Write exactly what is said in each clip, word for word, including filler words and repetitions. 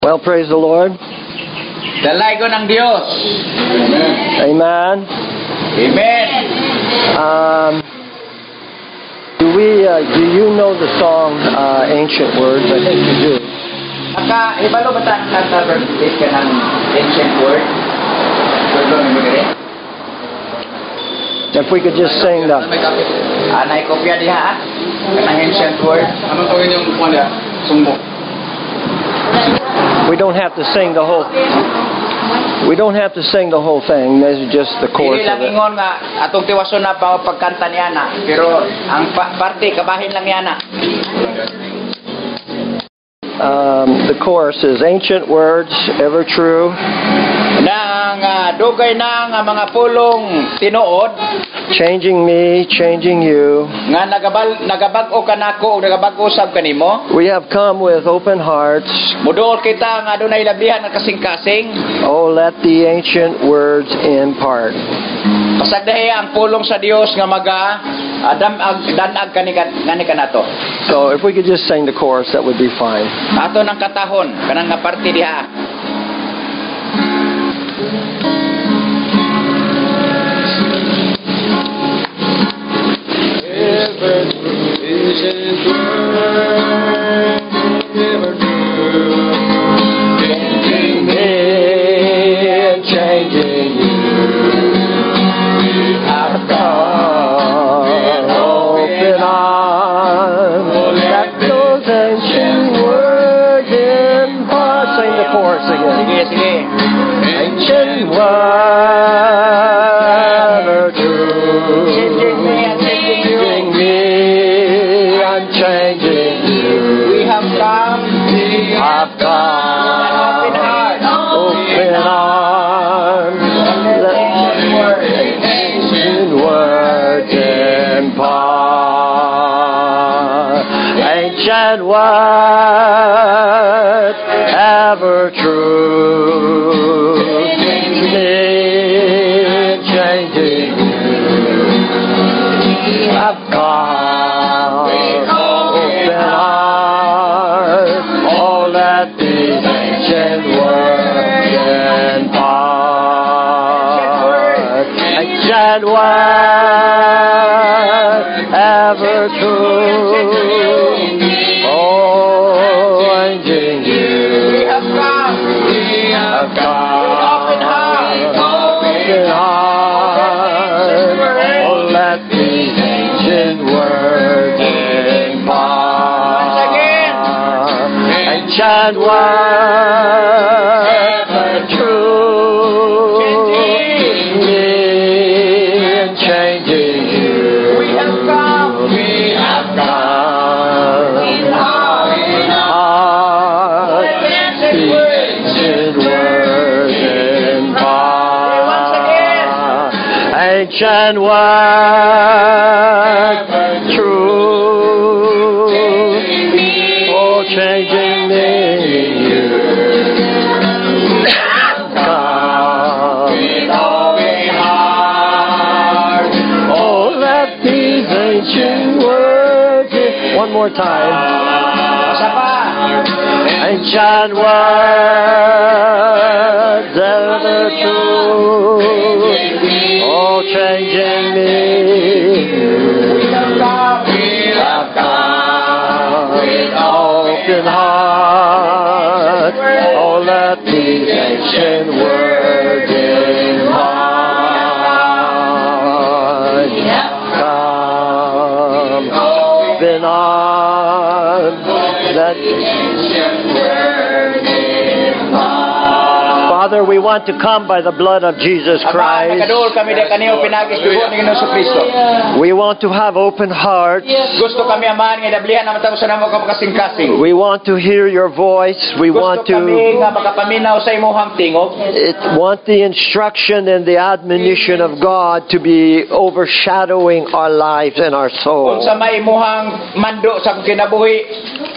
Well, praise the Lord. Dalay ko ng Diyos. Amen. Amen. Um, do we? Uh, do you know the song uh, "Ancient Words"? I think you do. Aka, ibalo ba tayo nag-verbate ka ng ancient word? Word mo gani? If we could just sing the. Anay kopya diha kanang ancient word. Ano tawag yung kuan dia? Sumbo. We don't have to sing the whole. We don't have to sing the whole thing. This is just the chorus Dili lang of it. ingon nga atong tiwason na pa pagkanta niya na, pero ang pa- parte kabahin lang yana. Um, the chorus is ancient words, ever true. Nang uh, dugay na nga mga pulong tinuod Changing me, changing you. nga nagabal nagabag-o kanako ug nagabag-o sab kanimo. We have come with open hearts. Muduol kita nga adunay labihan nga kasing-kasing. Oh, let the ancient words impart. Pasagdahi ang pulong sa Dios nga maga adam ag danag kani kani kanato. So if we could just sing the chorus, that would be fine. Ato nang katahon kanang nga parte diha. Changing me and changing you. I've got open arms. Let those ancient words impart. Sing the chorus again. Sige sige. Ancient words are true. Changing me and changing you. Changing me and changing you. We have come I've got open heart. open arms. Let ancient words impart. Ancient words ever true. Changing you. I've got open arms. Oh, let these ancient words impart. Ancient words ever true. Oh, changing you. We have come I've got open heart. open heart. Oh, let these ancient words impart. Once again. Ancient words are true. And changing you. We have come. We have come. Heart. Ancient words. Ancient words impart. Once again. Ancient words true. Oh, changing me. Come. Oh, let these ancient words. One more time. Asa pa? Ancient words ever true. Oh, changing me. I've got open heart. Oh, let these ancient words impart. Come, open arms. Let Father, we want to come by the blood of Jesus Ama, Christ. nagkadol kami di kaniyo pinagis dugo ni Ginoong Kristo. We want to have open hearts. Gusto kami amahan nga dablihan na matapos na mo kapakasing-kasing. We want to hear your voice. We want Gusto kami to nga makapaminaw sa imong tingog. it, want the instruction and the admonition of God to be overshadowing our lives and our Kung soul. sa may imuhang mando sa kinabuhi.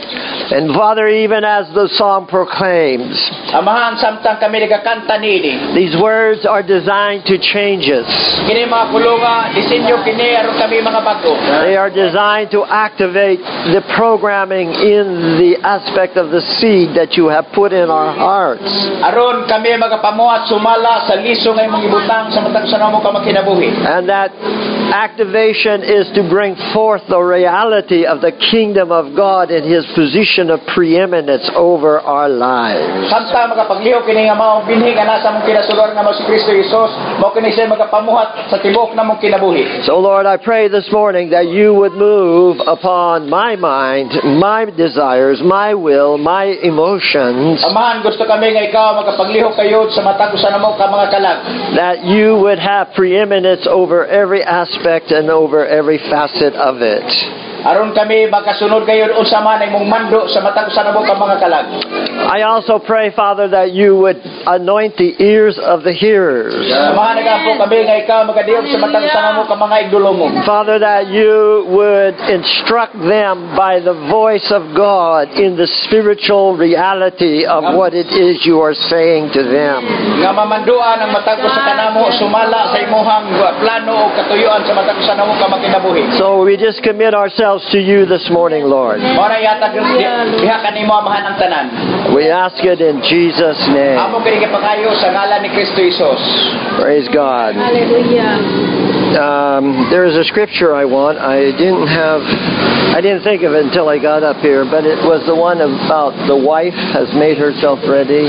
And Father, even as the song proclaims, Amahan samtang kami nagakanta nini. these words are designed to change us. Kini mga pulunga, disenyo kini aron kami mga bago. They are designed to activate the programming in the aspect of the seed that you have put in our hearts. Aron kami magapamuhat sumala sa liso nga imong ibutang sa matag sa namo ka makinabuhi. And that activation is to bring forth the reality of the kingdom of God in His position of preeminence over our lives. Samtang magapagliho kini nga mao binhi nga nasa mong kinasulor nga mao si Kristo Jesus, mao kini siya magapamuhat sa tibok na mong kinabuhi. So Lord, I pray this morning that you would move upon my mind, my desires, my will, my emotions, Amahan, gusto kami nga ikaw magapagliho kayo sa matag sa namo ka mga kalag. that you would have preeminence over every aspect and over every facet of it. Aron kami makasunod kayo unsa man imong mando sa matag sa namo ka mga kalag. I also pray, Father, that you would anoint the ears of the hearers. Amahan nga po kami nga ikaw magadiog sa matag sa namo ka mga igdulongom. Father, that you would instruct them by the voice of God in the spiritual reality of what it is you are saying to them. Nga mamanduan ang matag sa kanamo sumala sa imuhang plano o katuyuan sa matag sa namo ka makinabuhi. So we just commit ourselves to you this morning, Lord. Mao na yatag diha kanimo amahan ang tanan. We ask it in Jesus' name. Amo kini kapangayo sa ngalan ni Kristo Jesus. Praise God. Hallelujah. Um, there is a scripture I want. I didn't have, I didn't think of it until I got up here, but it was the one about the wife has made herself ready.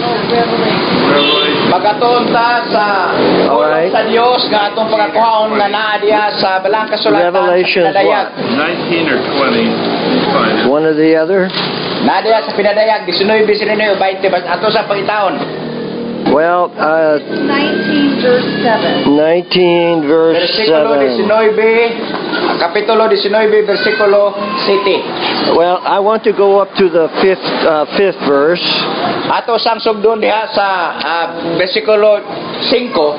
Magatuon ta sa Alright. sa Dios nga atong pagakuhaon nga naa diha sa balang kasulatan Revelations sa pinadayag. nineteen or twenty. Fine. One or the other. Naa diha sa pinadayag nineteen, twenty bas ato sa pangitaon. Well, uh, nineteen verse seven. nineteen verse Versikulo seven. nineteen, kapitulo nineteen, versikulo seven. Well, I want to go up to the fifth uh, fifth verse. Ato sang sugdon diha sa uh, versikulo five.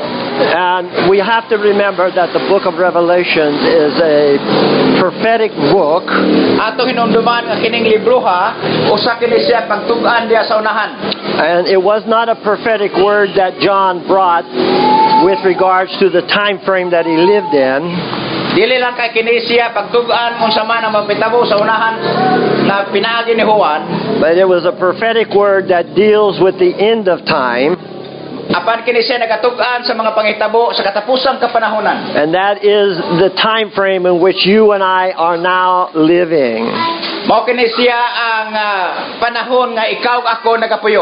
And we have to remember that the book of Revelation is a prophetic book, Ato hinumduman nga kining libro ha, usa kini siya pagtug-an diha sa unahan. and it was not a prophetic word that John brought with regards to the time frame that he lived in. Dili lang kay kini siya pagtug-an unsa man ang mapitabo sa unahan na pinaagi ni Juan, But it was a prophetic word that deals with the end of time, apan kini siya nagatug-an sa mga pangitabo sa katapusang kapanahonan. and that is the time frame in which you and I are now living. Mao kini siya ang ah, panahon nga ikaw ug ako nagapuyo.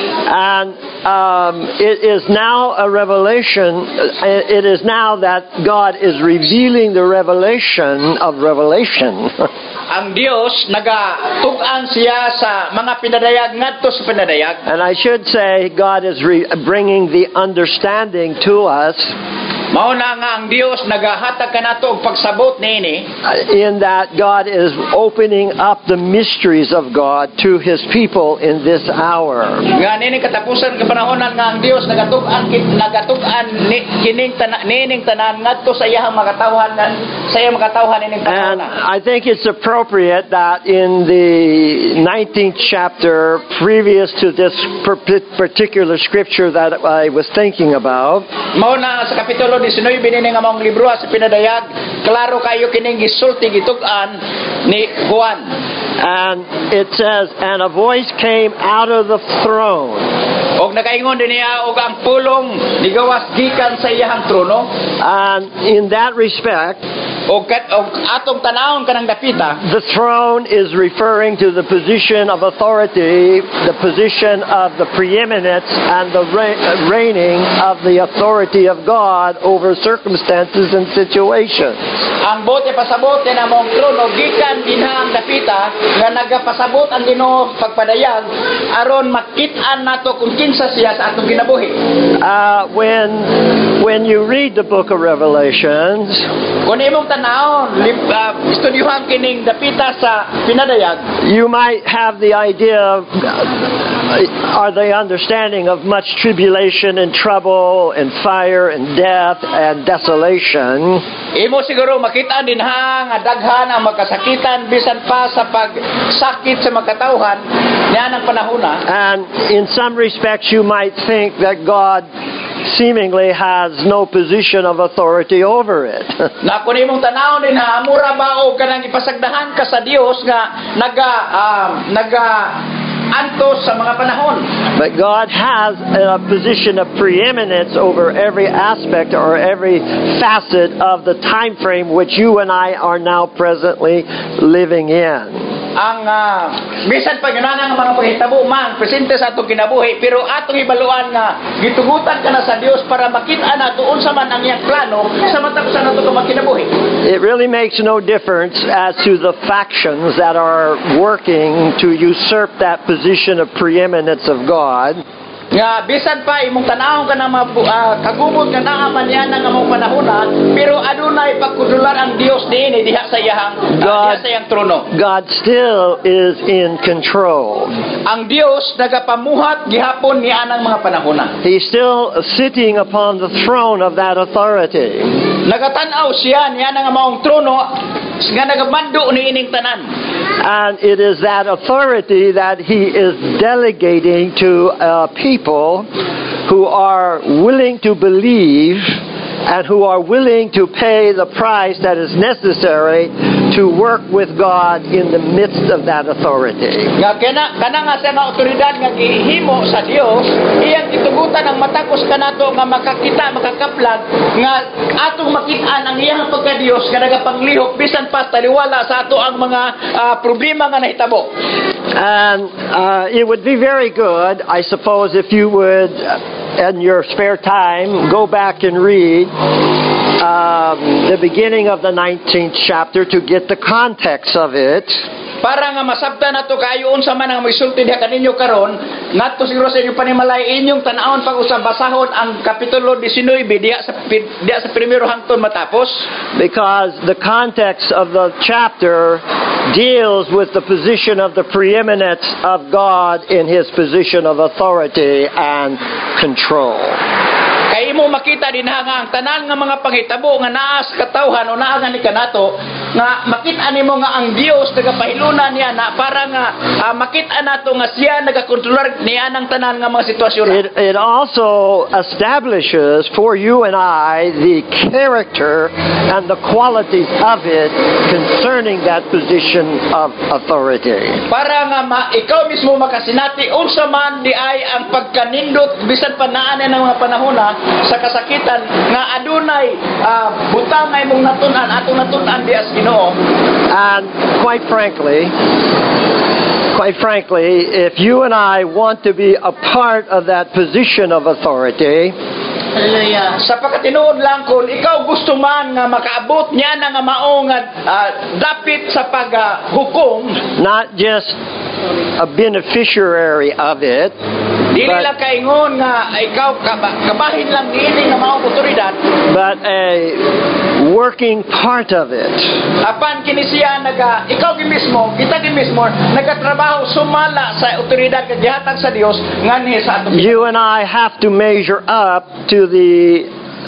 And um, it is now a revelation, uh, it is now that God is revealing the revelation of Revelation. Ang Dios nagatug-an siya sa mga pinadayag ngadto sa pinadayag. And I should say, God is re- bringing the understanding to us Mao na nga ang Dios nagahatag kanato og pagsabot niini. in that God is opening up the mysteries of God to His people in this hour. Nga nini katapusan kapanahonan nga ang Dios nagatug-an kit nagatud-an ni kining tanan nining tanan ngadto sa iyang makatawhan nga sa iyang makatawhan nining And panahon. I think it's appropriate that in the nineteenth chapter, previous to this per- particular scripture that I was thinking about, Mao na sa kapitulo nineteen nini nga maong libro sa pinadayag, klaro kayo kining gisulti gitug-an ni Juan. and it says, and a voice came out of the throne. Og nakaingon din niya og ang pulong nigawas gikan sa iyang trono. And in that respect, Og kat og atong tanawon kanang dapita, the throne is referring to the position of authority, the position of the preeminence and the re- reigning of the authority of God over circumstances and situations. ang bote pasabot na mong trono gikan dinha ang dapita nga nagapasabot ang Ginoo pagpadayag aron makit-an nato kung kinsa siya sa atong kinabuhi. Uh, when when you read the book of Revelations, Kung imong tanaon, lip, uh, estudyuhan kining dapita sa pinadayag. you might have the idea of, uh, are they understanding of much tribulation and trouble and fire and death and desolation? Imo siguro makita din ha nga daghan ang makasakitan bisan pa sa pagsakit sa makatawhan niya ng panahona. And in some respects, you might think that God seemingly has no position of authority over it. Na kung imong tanaw din ha, mura ba o kanang ipasagdahan ka sa Dios nga naga um, naga antos sa mga panahon. But God has a position of preeminence over every aspect or every facet of the time frame which you and I are now presently living in. Ang uh, bisan pa yun nga mga paghitabo man presente sa atong kinabuhi, pero atong ibaluan nga gitugutan ka na sa Dios para makita nato unsa man ang iyang plano sa matapos sa nato kinabuhi. It really makes no difference as to the factions that are working to usurp that position of preeminence of God. Nga bisan pa imong tanawon ka na uh, kagumot nga naa man yan ang among panahona, pero adunay pagkudular ang Dios diin diha sa iyang uh, diha sa iyang trono. God still is in control. Ang Dios nagapamuhat gihapon ni anang mga panahona. He's still sitting upon the throne of that authority. Nagatanaw siya niya nga maong trono nga nagamando ni ining tanan. And it is that authority that he is delegating to uh, people who are willing to believe and who are willing to pay the price that is necessary to work with God in the midst of that authority. Nga kana kana nga sa mga otoridad nga gihimo sa Dios, iyang gitugutan ang matakos kanato nga makakita makakaplag nga atong makit-an ang iyang pagka-Dios nga nagapanglihok bisan pa taliwala sa ato ang mga uh, problema nga nahitabo. And uh, it would be very good, I suppose, if you would, uh, in your spare time, go back and read um, the beginning of the nineteenth chapter to get the context of it. Para nga masabtan nato kayo unsa man ang misulti diha kaninyo karon, ngadto siguro sa inyo panimalay inyong tan-awon pag-usab basahon ang kapitulo nineteen diha sa diha sa primero hangtod matapos. Because the context of the chapter deals with the position of the preeminence of God in His position of authority and control. Kay mo makita din ha nga ang tanan nga mga panghitabo nga naa sa katawhan o naa nga ni kanato nga makita nimo nga ang Dios nagapahilunan niya na para nga uh, makita nato nga siya nagakontrolar niya ng tanan nga mga sitwasyon. It, it also establishes for you and I the character and the qualities of it concerning that position of authority. Para nga ma, ikaw mismo makasinati unsa man di ay ang pagkanindot bisan pa naa ng mga panahona sa kasakitan nga adunay uh, butang ay mong natunan atong natunan di as Ginoo. And quite frankly, quite frankly, if you and I want to be a part of that position of authority, Hallelujah. Sa pagkatinuod lang kung ikaw gusto man nga makaabot niya na nga mao nga uh, dapit sa paghukom, not just a beneficiary of it, dili but, lang kaingon nga ikaw kaba, kabahin lang dili nga mao otoridad, but a working part of it. Apan kini siya naga ikaw gi mismo, kita gi mismo nagatrabaho sumala sa otoridad nga gihatag sa Dios nganhi sa atong. You and I have to measure up to the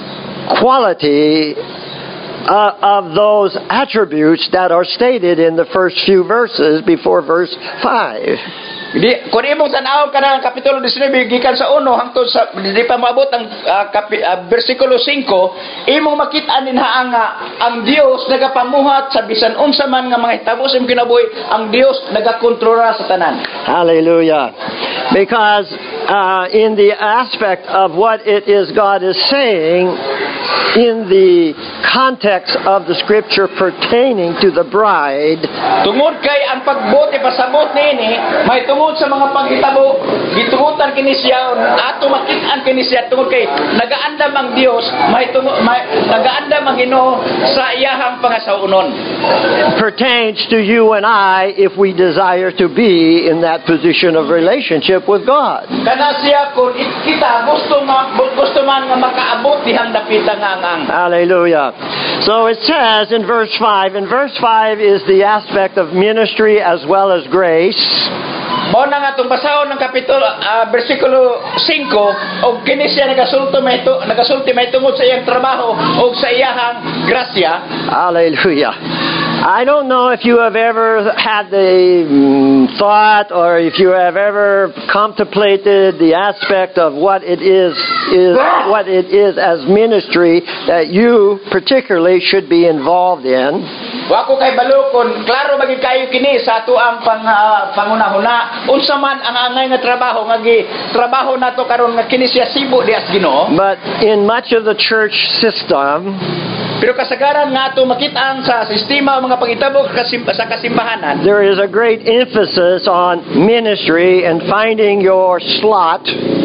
quality uh, of those attributes that are stated in the first few verses before verse five. Di kun imong tan-aw kana ang kapitulo nineteen gikan sa uno hangtod sa di pa maabot ang uh, kapi, uh, bersikulo five, imong makita ninha ang uh, ang Dios nagapamuhat sa bisan unsa man nga mga hitabo sa kinabuhi, ang Dios nagakontrola sa tanan. Hallelujah. Because uh, in the aspect of what it is God is saying in the context of the scripture pertaining to the bride, tungod kay ang pagbuti pasabot niini may tungod sa mga panghitabo gitugutan kini siya ato makit-an kini siya tungod kay nagaandam ang Dios may tungod may, nagaandam ang Ginoo sa iyahang pangasaunon. pertains to you and I if we desire to be in that position of relationship with God. Kana siya kung kita gusto ma gusto man nga makaabot dihang dapita kangangang. Hallelujah. So it says in verse five, and verse five is the aspect of ministry as well as grace. Mao na nga itong basahon ng kapitulo, uh, versikulo five, o kini siya nagasulti may, tu- nagasulti may tungod sa iyang trabaho o sa iyahang grasya. Hallelujah. I don't know if you have ever had the mm, thought or if you have ever contemplated the aspect of what it is, is what it is as ministry that you particularly should be involved in. Wa ko kay balukon, klaro maging kayo kini sa ato ang pang, uh, pangunahuna. Unsa man ang angay nga trabaho nga gi trabaho nato karon nga kini siya sibo di as Ginoo. But in much of the church system, Pero kasagaran nga ato makitaan sa sistema mga pangitabo kasim- sa kasimbahanan. there is a great emphasis on ministry and finding your slot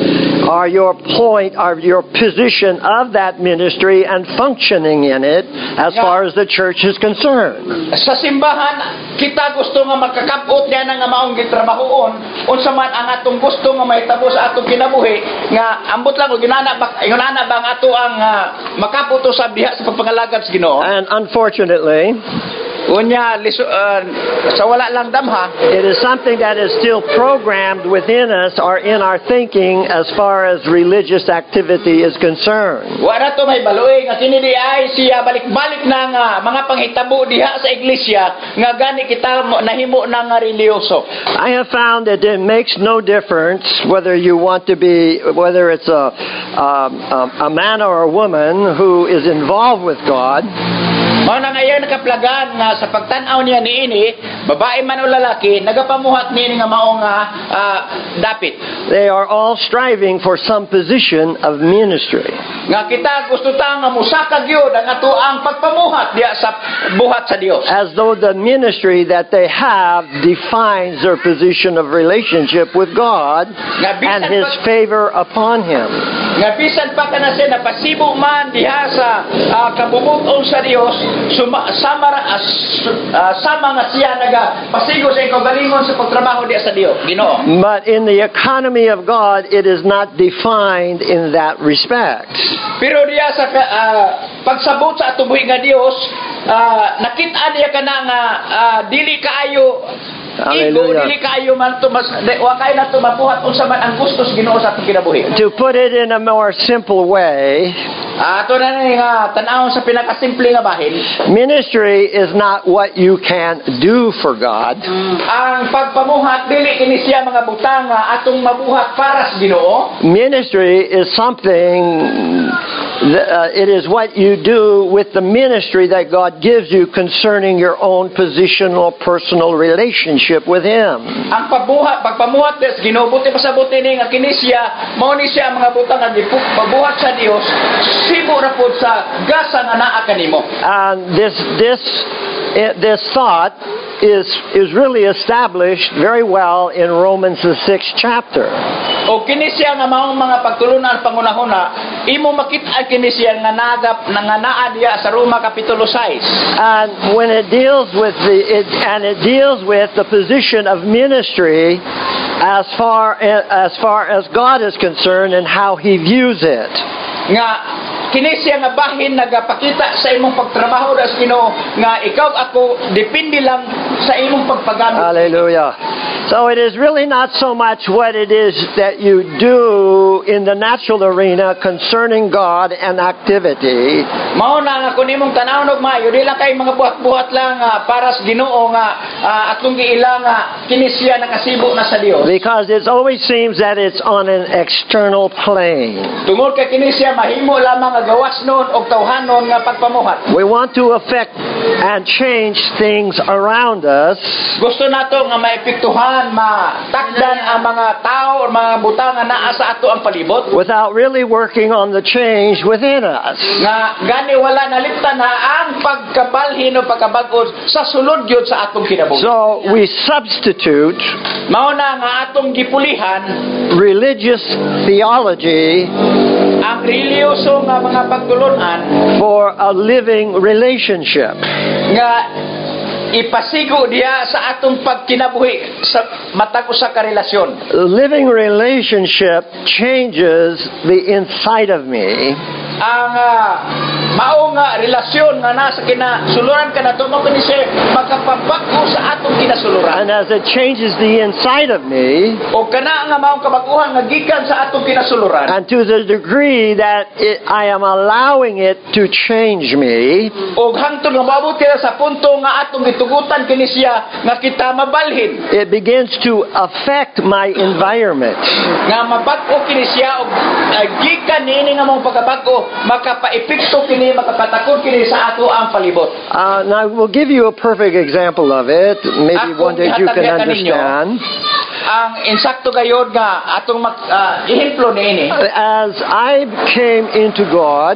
or your point or your position of that ministry and functioning in it as far as the church is concerned. Sa simbahan kita gusto nga makakapot diyan nga maong gitrabahoon unsa man ang atong gusto nga mahitabo sa atong kinabuhi nga ambot lang og ginana ba ginana ba ang ato ang uh, makaputo sa diha sa pagpangalagad sa Ginoo. And unfortunately, Unya liso, uh, sa wala lang damha, it is something that is still programmed within us or in our thinking as far as religious activity is concerned. wala to may baloy nga kini di ay siya balik-balik na nga mga panghitabo diha sa iglesia nga gani kita mo- nahimo na nga religyoso. I have found that it makes no difference whether you want to be, whether it's a, um, a, a man or a woman who is involved with God. Mao na ngayon nakaplagan nga sa pagtan-aw niya niini, babae man o lalaki, nagapamuhat niini nga mao nga ah, dapit. They are all striving for some position of ministry. Nga kita gusto ta nga musaka gyud ang ato ang pagpamuhat diha sa buhat sa Dios. As though the ministry that they have defines their position of relationship with God and His favor upon Him. Nga bisan pa kana siya napasibo man diha sa uh, kabubuton sa Dios, suma, sama uh, uh, sama nga siya naga pasigo sa kaugalingon sa pagtrabaho diha sa Dios. Ginoo. But in the economy of God, it is not defined in that respect. Pero diya sa uh, pagsabot sa atong buhi nga Dios, uh, nakita niya kana nga uh, dili kaayo igo, Hallelujah. dili kaayo man tumas wa kay na tumabuhat unsa man ang gusto sa Ginoo sa atong kinabuhi. To put it in a more simple way, Ato na ni nga tan-awon sa pinakasimple nga bahin, ministry is not what you can do for God. ang pagpamuhat dili kini siya mga butang nga atong mabuhat para sa Ginoo. Ministry is something, that, uh, it is what you do with the ministry that God gives you concerning your own positional, personal relationship with Him. Ang pagbuhat pagpamuhat des Ginoo buti pa sa buti ni nga kini siya mao ni siya mga butang nga gipu- pagbuhat sa Dios sibo ra pud sa gasa nga naa kanimo. And this, this, eh, this thought is, is really established very well in Romans the sixth chapter. O kini siya nga maong mga pagtulunan pangunahuna imo makita kini siya nga nagap nga naa diya sa Roma kapitulo six. And when it deals with the, it, and it deals with the position of ministry as far as far as God is concerned and how He views it. Nga kini siya nga bahin nagapakita sa imong pagtrabaho sa Ginoo nga ikaw ako depende lang sa imong pagpagamit. Hallelujah. So it is really not so much what it is that you do in the natural arena concerning God and activity. Mao na nga kun imong tanawon og maayo di lang kay mga buhat-buhat lang nga para sa Ginoo nga ah, atong giila nga kini siya nakasibo na sa Dios. Because it always seems that it's on an external plane. Tungod kay kini siya mahimo lamang nga gawas noon og tawhanon nga pagpamuhat. We want to affect and change things around us, Gusto nato nga maepektuhan, matakdan ang mga tao o mga butang nga naa sa ato ang palibot. without really working on the change within us. Nga gani wala naliptan na ang pagkabalhin o pagkabag-os sa sulod gyud sa atong kinabuhi. So we substitute Mao na nga atong gipulihan religious theology ang reliyoso nga mga pagtulunan for a living relationship. nga ipasigo diya sa atong pagkinabuhi sa matag usa ka relasyon. A living relationship changes the inside of me. ang uh, mao nga relasyon nga nasa kinasuluran ka na to, mao kini siya makapabag-o sa atong kinasuluran. And as it changes the inside of me, O kana nga maong kabag-uhan nga gikan sa atong kinasuluran. and to the degree that it, I am allowing it to change me, O hangtod nga maabot kaya sa punto nga atong gitugutan kini siya nga kita mabalhin. it begins to affect my environment. Nga mabag-o kini siya o uh, gikan niini nga mong pagkabag-o makapaepekto kini makapatakod kini sa ato ang palibot. Uh, now, we'll give you a perfect example of it. Maybe Ako, one that you can ihatag ninyo understand. ang insakto gayod nga atong mag, uh, ihemplo niini. As I came into God,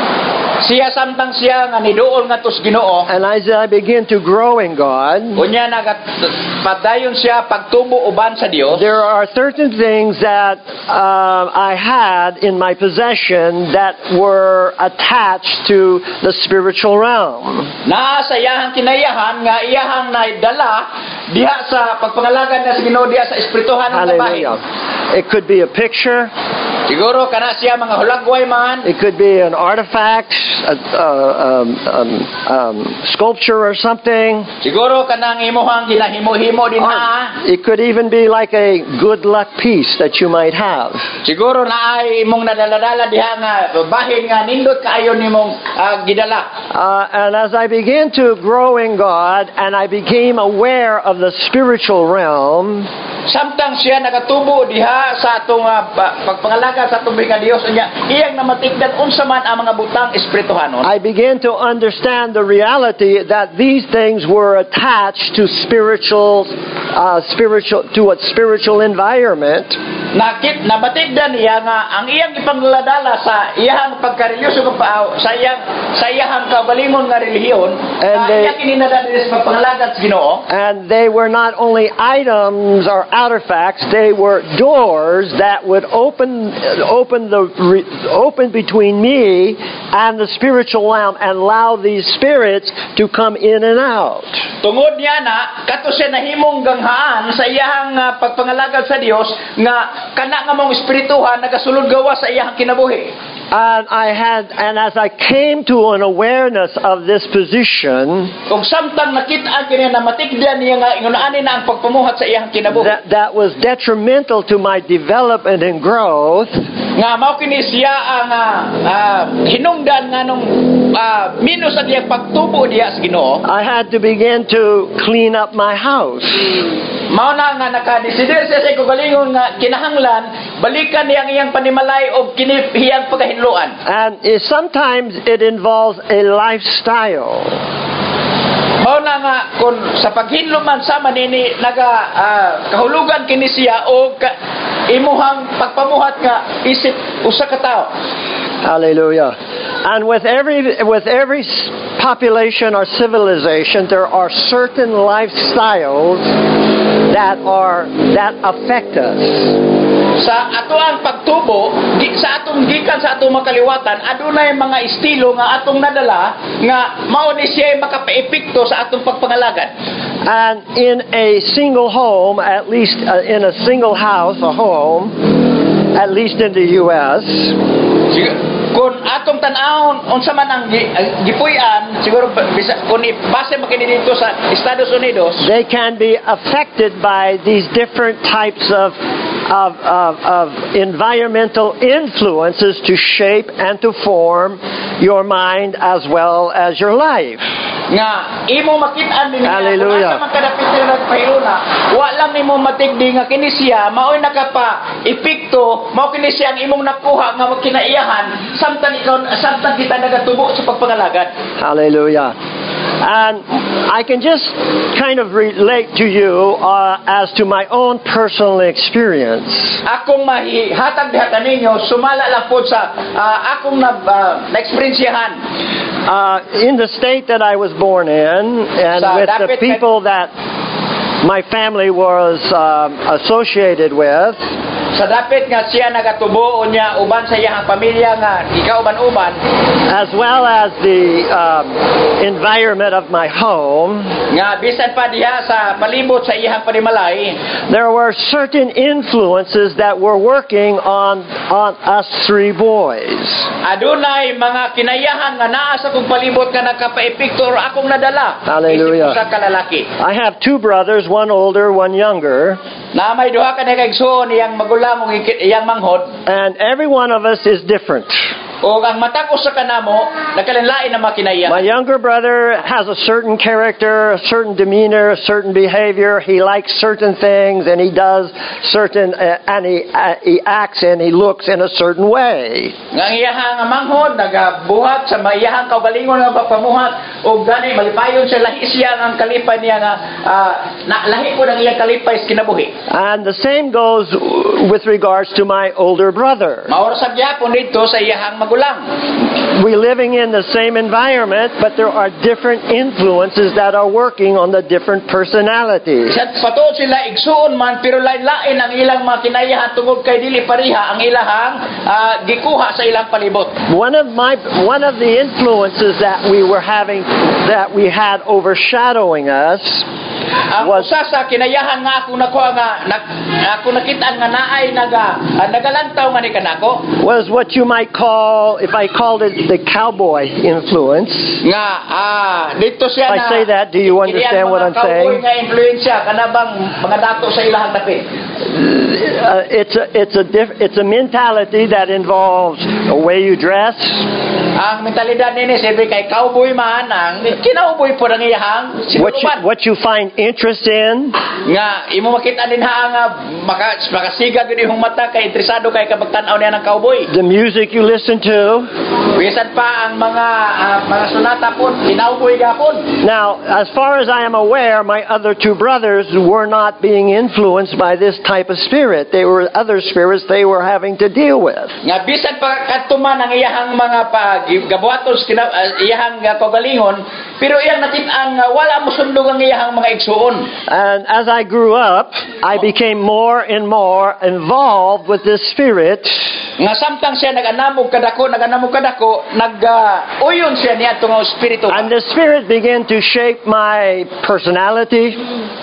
Siya samtang siya nga niduol nga tos Ginoo. and as I begin to grow in God, Unya nagat padayon siya pagtubo uban sa Dios. there are certain things that uh, I had in my possession that were attached to the spiritual realm. Naa sa iyahang kinayahan nga iyahang naidala diha sa pagpangalagan na sa Ginoo diha sa espirituhan ng babae. Hallelujah. It could be a picture. Siguro kana siya mga hulagway man. It could be an artifact, a, a, um, um, um, sculpture or something. Siguro kanang imuhang ginahimo-himo din na. Or it could even be like a good luck piece that you might have. Siguro na ay imong nadala-dala diha nga bahin nga nindot kaayo nimong uh, gidala. Uh, and as I began to grow in God and I became aware of the spiritual realm, Samtang siya nakatubo diha sa atong uh, pagpangalaga sa atong nga Dios unya iyang namatigdan unsa man ang mga butang espirituhanon. I began to understand the reality that these things were attached to spiritual, uh, spiritual to a spiritual environment. Nakit namatigdan niya nga ang iyang ipangladala sa iyang pagkareliyoso pa sa iyang sa iyang kaugalingon nga relihiyon And na they- iyang kininadala sa pagpangalaga sa Ginoo. And they were not only items or artifacts, they were doors that would open open the re, open between me and the spiritual realm and allow these spirits to come in and out. Tungod niya na kato siya nahimong ganghaan sa iyang uh, pagpangalagad sa Dios nga kana nga mong espirituhan nagasulod gawa sa iyang kinabuhi. And I had, and as I came to an awareness of this position, Kung samtang nakita kini na matigdan niya nga ingunaanin na ang pagpamuhat sa iyang kinabuhi. that that was detrimental to my development and growth, Nga mao kini siya ang uh, uh, hinungdan nga nung uh, minus ang iyang pagtubo diha sa Ginoo. I had to begin to clean up my house. Mao na nga nakadesider siya sa kagalingon nga kinahanglan balikan niya ang iyang panimalay o kini hiyang pagkahinluan. And eh, sometimes it involves a lifestyle. Mao na nga kung sa paghinlo man sama nini naga uh, kahulugan kini siya o ka, imuhang pagpamuhat nga isip usa ka tawo. Hallelujah. And with every with every s- population or civilization, there are certain lifestyles that are that affect us. Sa ato ang pagtubo gi, sa atong gikan sa atong makaliwatan adunay mga estilo nga atong nadala nga mao ni siya makapaepekto sa atong pagpangalagad. And in a single home, at least uh, in a single house, a home, at least in the U S, Sig- Kung atong tan-awon unsa man ang gi- ang gipuy-an siguro ba- bisa kun ibase makini dito sa Estados Unidos they can be affected by these different types of of, of, of environmental influences to shape and to form your mind as well as your life. nga imo makit-an din nga Hallelujah. kung asa man kadapit sa nagpahiruna wa lang nimo matigdi nga kini siya maoy nakapa epekto mao kini siya ang imong nakuha nga makinaiyahan samtang ikaw samtang kita nagatubo sa pagpangalagad. Hallelujah. And I can just kind of relate to you uh, as to my own personal experience. Akong mahihatag diha kaninyo sumala lang po sa ah, akong na uh, na-experiensyahan. Uh, in the state that I was born in, and Sa with the dapit- people that my family was um, associated with, sa dapit nga siya nagatubo niya uban sa iyang pamilya nga ikauban-uban, as well as the um, environment of my home, nga bisan pa diha sa palibot sa iyang panimalay, there were certain influences that were working on on us three boys. adunay mga kinayahan nga naa sa kong palibot nga nakapaepekto or akong nadala. Hallelujah. Isip ko sa kalalaki. I have two brothers, one older, one younger, Na may duha ka nagagsuon iyang magulang ug iyang manghod. and every one of us is different. O ang matag usa kanamo nakalanlain na makinaya. My younger brother has a certain character, a certain demeanor, a certain behavior. He likes certain things, and he does certain, uh, and he, uh, he acts and he looks in a certain way. Nga iyahang manghod nagabuhat sa mayahang kaugalingon nga pagpamuhat o gani malipayon sa lahi siya ang kalipay niya nga ah, na, lahi ko ng iyang kalipay sa kinabuhi. And the same goes with regards to my older brother. Maura sa gyapon dito sa iyahang magulang. We're living in the same environment, but there are different influences that are working on the different personalities. Sa patuod sila igsuon man pero lain-lain ang ilang mga kinayahan tungod kay dili pariha ang ilahang ah, gikuha sa ilang palibot. One of my one of the influences that we were having that we had overshadowing us Ang was usa sa kinayahan nga ako nakuha nga nag, ako nakita nga naay naga ah, nagalantaw nga ni kanako was what you might call, if I called it, the cowboy influence. nga ah dito siya If I na say that, do you understand what I'm saying? nga influensya kanabang mga dato sa ilahang dapit. Uh, it's a it's a diff, it's a mentality that involves the way you dress, Ang mentalidad nini sabi kay cowboy man ang kinauboy po ng iyahang what you sinuman. what you find interest in, Nga imo makita din ha nga maka makasiga gid imong mata kay interesado kay kabagtan-aw niya ng cowboy. the music you listen to. Bisan pa ang mga ah, mga sunata po kinauboy gapon. Now, as far as I am aware, my other two brothers were not being influenced by this type of spirit. They were other spirits they were having to deal with. Nga bisan pa katuman ang iyahang mga paggabuhaton sa kina- ah, iyahang ah, kaugalingon pero iyang nakit-an nga wala mo sundog ang iyahang mga igsuon. And as I grew up, I became more and more involved with this spirit. Nga samtang siya nag-anamog kadako, nag-anamog kadako, nag-uyon siya niya itong espiritu. And the spirit began to shape my personality.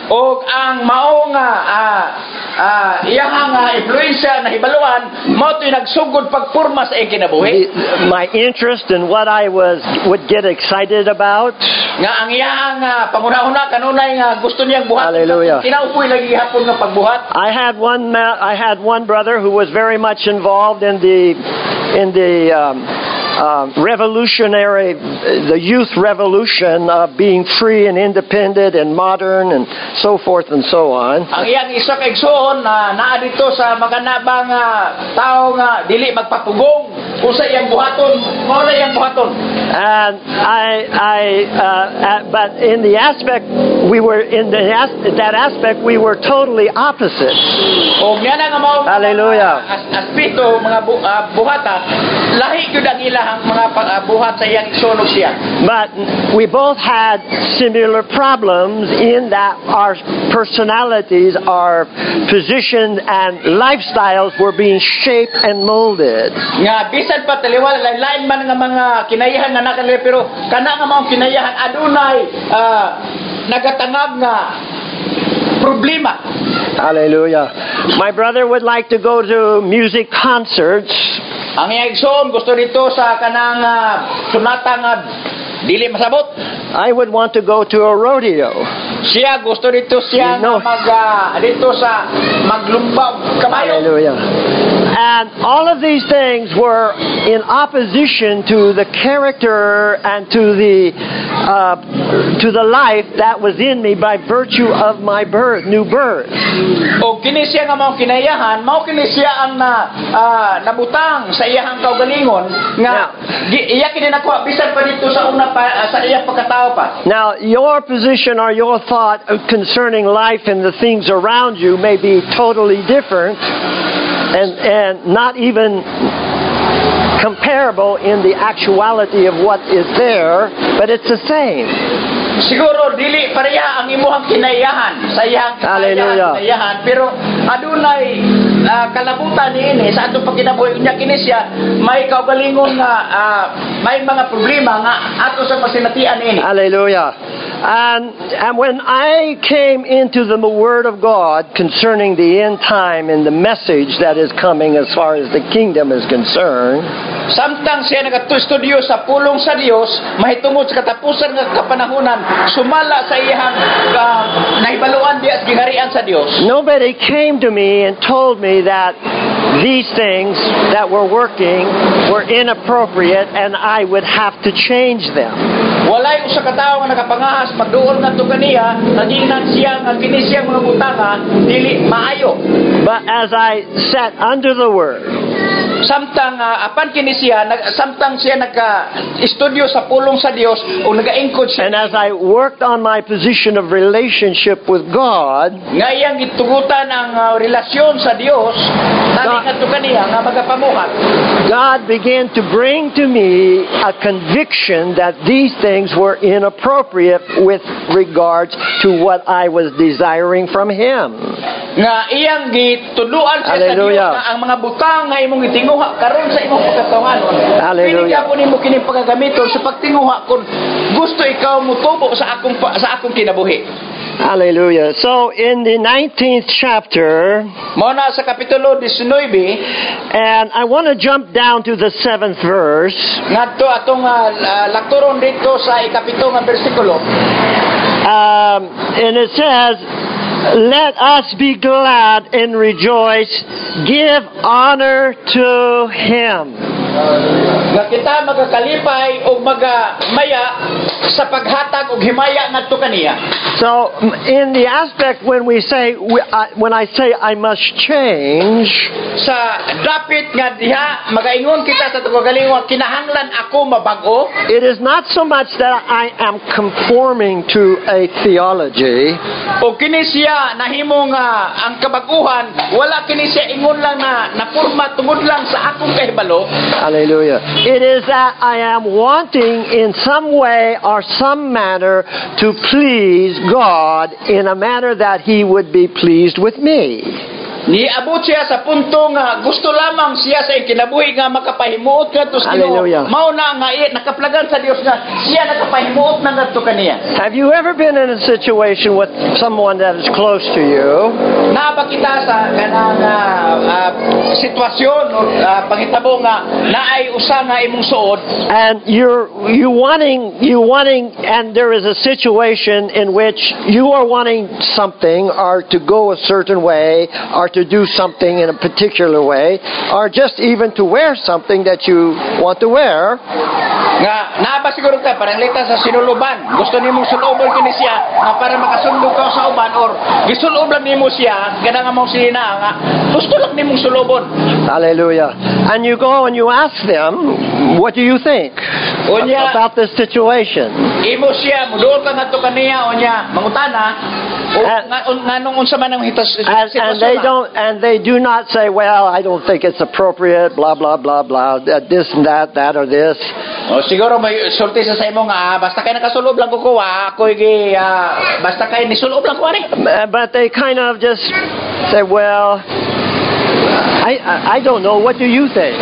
O ang mao nga ah, ah, iyahang ah, influensya na hibaluan, mao to'y nagsugod pagpurma sa iyang kinabuhi. The- my interest in what I was would get excited about. Nga ang iyahang ah, panguna-una kanunay nga gusto niyang buhat. Hallelujah. Kinaupoy lagi hapon nga pagbuhat. I had one ma- I had one brother who was very much involved in the in the um, um, revolutionary, the youth revolution of being free and independent and modern and so forth and so on. Ang iyang isa kay igsoon na naa dito sa maganabang ah, tao nga dili magpapugong usa iyang buhaton, mao na iyang buhaton. And I, I, uh, uh, but in the aspect we were in the as- that aspect we were totally opposite. O niya na nga mao Hallelujah. as aspito mga bu, ah, buhata lahi gyud ang ilahang mga pag, ah, buhat sa iyang igsoon siya. But we both had similar problems in that our personalities, our position and lifestyles were being shaped and molded. Nga bisan pa taliwala lain man nga mga kinayahan nga nakanila pero kana nga mga kinayahan adunay ah, nagatangag nga problema. Hallelujah. My brother would like to go to music concerts. Ang iyang igsoon gusto dito sa kanang ah, sunata nga dili masabot. I would want to go to a rodeo. Siya gusto dito siya No. nga mag ah, dito sa maglumbaw kabayo. Hallelujah. And all of these things were in opposition to the character and to the uh, to the life that was in me by virtue of my birth, new birth. O kini siya nga mao kinayahan, mao kini siya ang na ah, nabutang sa iyang kaugalingon nga gi- iya kini nakuha bisan pa dito sa una pa ah, sa iyang pagkatao pa. Now, your position or your thought concerning life and the things around you may be totally different and, and not even comparable in the actuality of what is there, but it's the same. Siguro dili pareha ang imuhang kinayahan sa iyang Hallelujah. kinayahan pero adunay uh, kalabutan niini sa atong pagkinabuhi unya kini siya may kaugalingon nga uh, may mga problema nga ato sa masinatian niini. Hallelujah. And, and when I came into the Word of God concerning the end time and the message that is coming as far as the kingdom is concerned, samtang siya nagatustudio sa pulong sa Dios, mahitungod sa katapusan nga kapanahunan, sumala sa iyang uh, nahibaluan diya at giharian sa Dios. nobody came to me and told me that these things that were working were inappropriate and I would have to change them. Walay usa ka tawo nga nakapangahas magduol ngadto kaniya, nagingnan siya nga kini siyang mga butanga dili maayo. But as I sat under the Word, Samtang uh, apan kini siya, nag, samtang siya nagka-estudyo sa pulong sa Dios o nagaingkod siya. and as I worked on my position of relationship with God, Ngayang gitugutan ang uh, relasyon sa Dios, tali God- ngadto kaniya nga magapamuhat. God began to bring to me a conviction that these things were inappropriate with regards to what I was desiring from Him. Nga iyang gituluan siya Hallelujah. sa Dios nga ang mga butang nga imong gitinguha karon sa imong pagkatawhanon. Hallelujah. Pili po nimo kini pagagamiton sa pagtinguha kung gusto ikaw mutubo sa akong pa- sa akong kinabuhi. Hallelujah. So in the nineteenth chapter, Mao na sa kapitulo nineteen, and I want to jump down to the seventh verse, ngadto atong uh, uh, lakturon dito sa ikapito nga bersikulo. um, and it says, "Let us be glad and rejoice, give honor to Him." Nga kita magakalipay o magamaya sa paghatag og himaya ngadto kaniya. So, m- in the aspect when we say, we- I- when I say I must change, Sa dapit nga diha magaingon kita sa tugagalingwa kinahanglan ako mabago. it is not so much that I am conforming to a theology, O kini siya nahimo nga ang kabaguhan wala kini siya ingon lang na napurma tungod lang sa akong kahibalo. hallelujah. It is that I am wanting in some way or some manner to please God in a manner that He would be pleased with me. Niabot siya sa punto nga gusto lamang siya sa kinabuhi nga makapahimuot kadto sa Ginoo. Hallelujah. Mao na nga i- nakaplagan sa Dios nga siya nakapahimuot na ngadto kaniya. Have you ever been in a situation with someone that is close to you Naaba kita sa kanang uh, uh, sitwasyon o uh, panghitabo nga naay usa nga imong suod and you're you wanting you wanting and there is a situation in which you are wanting something or to go a certain way or to do something in a particular way or just even to wear something that you want to wear, nga naaba siguro ka parang lita sa sinuluban gusto nimong sulubon kini siya nga para makasundo ka sa uban or gisulob lang nimo siya ganang among sina nga gusto lang nimong sulubon. hallelujah, and you go and you ask them, what do you think Unya, about this situation? imo siya muduol ka ngadto kaniya unya mangutana o And- nga un- nganong unsa man ang hitas And, and they sitwasyon. don't, and they do not say, "Well, I don't think it's appropriate." Blah blah blah blah. That this and that, that or this. O siguro may sulti sa sa imo nga ah, basta kay nakasulob lang ko ko ah, ako gi ah, basta kay nisulob lang ko ani. Uh, But they kind of just say, "Well, I I, I don't know. What do you think?"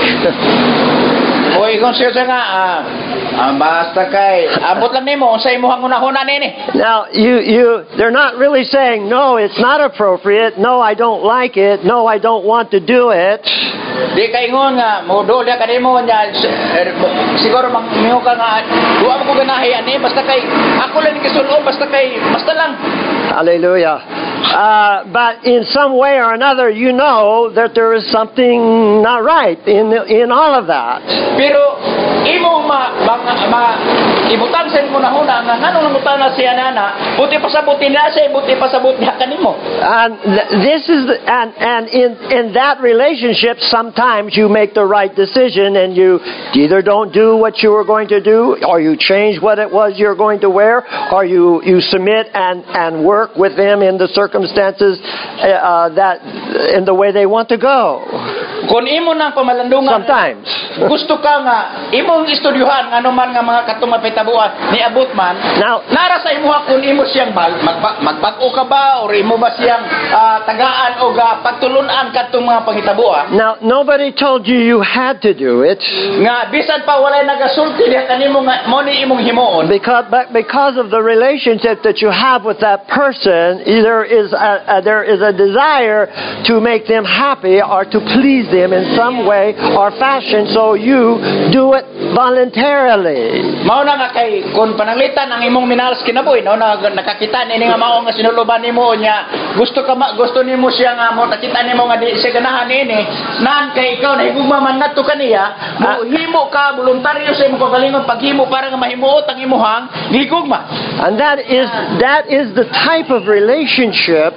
O igon siya siya nga ah, ah, basta kay abot lang nimo unsa imong hunahuna nini. Now, you you they're not really saying, "No, it's not appropriate. No, I don't like it. No, I don't want to do it." Di kay ingon nga muduol ya kanimo nya s- er, siguro mang mingo ka nga duwa mo ko ganahi ani basta kay ako lang ni kisulob basta kay basta lang. Hallelujah. Uh, but in some way or another, you know that there is something not right in in all of that. Pero imo ma, ma, ma ibutang sa imo na huna nga nganong nangutan na siya nana buti pasabutin na siya buti pasabot niya kanimo. And th- this is the, and and in in that relationship, sometimes you make the right decision, and you either don't do what you were going to do, or you change what it was you're going to wear, or you you submit and and work with them in the circumstances uh, that in the way they want to go. Kung imo nang pamalandungan Sometimes. gusto ka nga imong istudyuhan nga man nga mga katong mapitabuan ni abot man. Now, Nara sa imo kung imo siyang bag, magba, magbag-o ka ba or imo ba siyang ah, tagaan o ga pagtulunan katong mga panghitabuan? now, nobody told you you had to do it. Nga bisan pa walay nagasulti diha kanimo nga mo ni imong himuon. Because, but because of the relationship that you have with that person, there is a, a, there is a desire to make them happy or to please them in some way or fashion, so you do it voluntarily. Mao na nga kay kung pananglitan ang imong minalas kinabuhi no na nakakita ni nga mao nga sinuluban nimo nya gusto ka ma, gusto nimo siya nga mo nakita nimo nga di siya ganahan ini nan kay ikaw na higugma man ngadto kaniya mo himo ka voluntaryo sa imong kagalingon paghimo para nga mahimuot ang imuhang higugma. And that is that is the type of relationship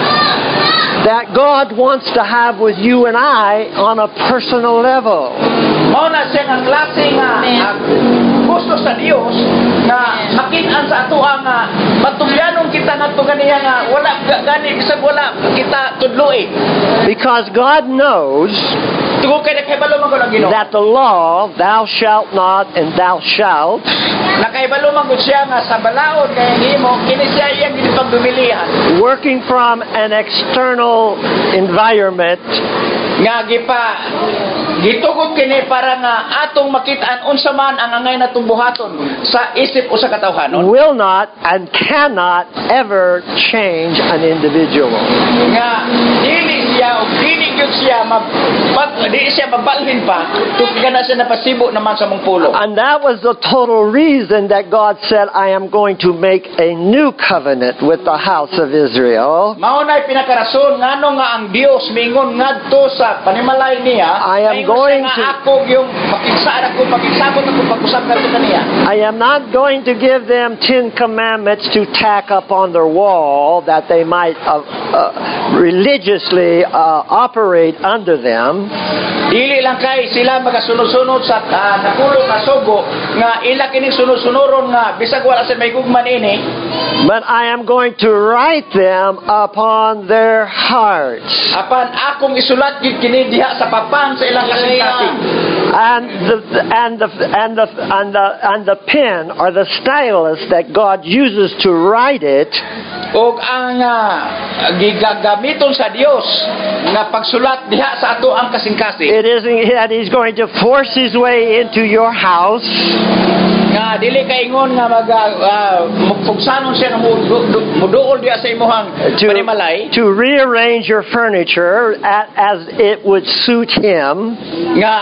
that God wants to have with you and I on a personal level. Mao na siya ang klase nga ah, gusto sa Dios na makit-an sa ato ang uh, matugyanong kita ngadto kaniya nga wala ga- gani bisag wala kita tudloi. Because God knows Tugo kay nakahibalo man ko lang Ginoo. that the law, thou shalt not and thou shalt, Nakahibalo man ko siya nga sa balaod kay himo kini siya iyang ginipagdumilihan. working from an external environment, Nga gipa gitugod kini para nga atong makit-an unsa man ang angay natong buhaton sa isip o sa katawhanon. will not and cannot ever change an individual. Nga dili siya o dili gyud siya mab pag di siya mabalhin pa tud kana siya napasibo naman sa mong pulo. And that was the total reason that God said, I am going to make a new covenant with the house of Israel. Mao na'y pinakarason ngano nga ang Dios mingon ngadto sa panimalay niya. I am maingon going siya nga to- ako yung makigsaan ako makigsabot ako pag-usap kadto kaniya. I am not going to give them Ten Commandments to tack up on their wall that they might uh, uh, religiously uh, operate under them. Dili lang kay sila magasunod-sunod sa uh, nakulong nga sugo nga ila kining sunod-sunuron nga bisag wala sa may gugman ini. But I am going to write them upon their hearts. Apan akong isulat gid kini diha sa papan sa ilang kasing-kasing. And the and the and the and the and the pen or the stylus that God uses to write it Og ang uh, gigagamiton sa Dios nga pagsulat diha sa ato ang kasing-kasing. it isn't that He's going to force His way into your house. Nga dili kaingon nga mag uh, mugpugsanon siya nga mudu- muduol diha sa imuhang to, panimalay to rearrange your furniture a- as it would suit him. nga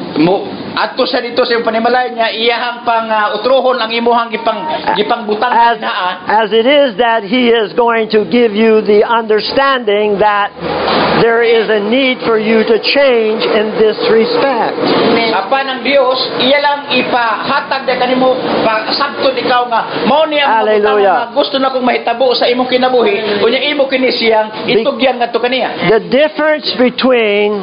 mo adto sa dito sa iyong panimalay niya iyahang pang uh, utrohon ang imuhang gipang gipang butang As, naa. as it is that he is going to give you the understanding that there is a need for you to change in this respect. Apan ang Dios iya lang ipahatag da kanimo pasabton ikaw nga mao ni ang Hallelujah. nga gusto na kong mahitabo sa imong kinabuhi unya imo kini siyang itugyan ngadto kaniya. The difference between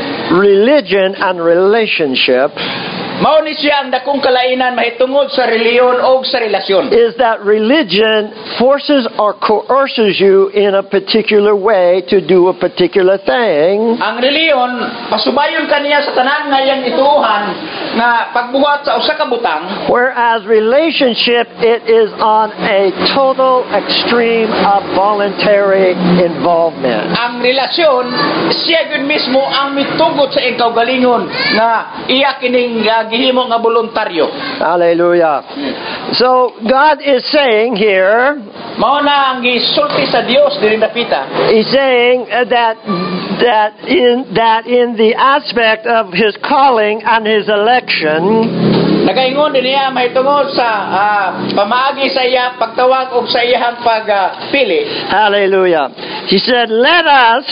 religion and relationship Mao ni siya ang dakong kalainan mahitungod sa reliyon o sa relasyon. is that religion forces or coerces you in a particular way to do a particular thing. Ang reliyon pasubayon kaniya sa tanan nga iyang ituuhan nga pagbuhat sa usa ka butang. Whereas relationship, it is on a total extreme of voluntary involvement. Ang relasyon siya gyud mismo ang mitugot sa iyang kaugalingon nga iya kining uh, gihimo nga voluntaryo. Hallelujah. So God is saying here, Mao na ang gisulti sa Dios diri dapita. He's saying uh, that that in that in the aspect of His calling and His election, Nagaingon din niya mahitungod sa uh, pamaagi sa iya pagtawag og sa iyang pagpili. hallelujah. He said, let us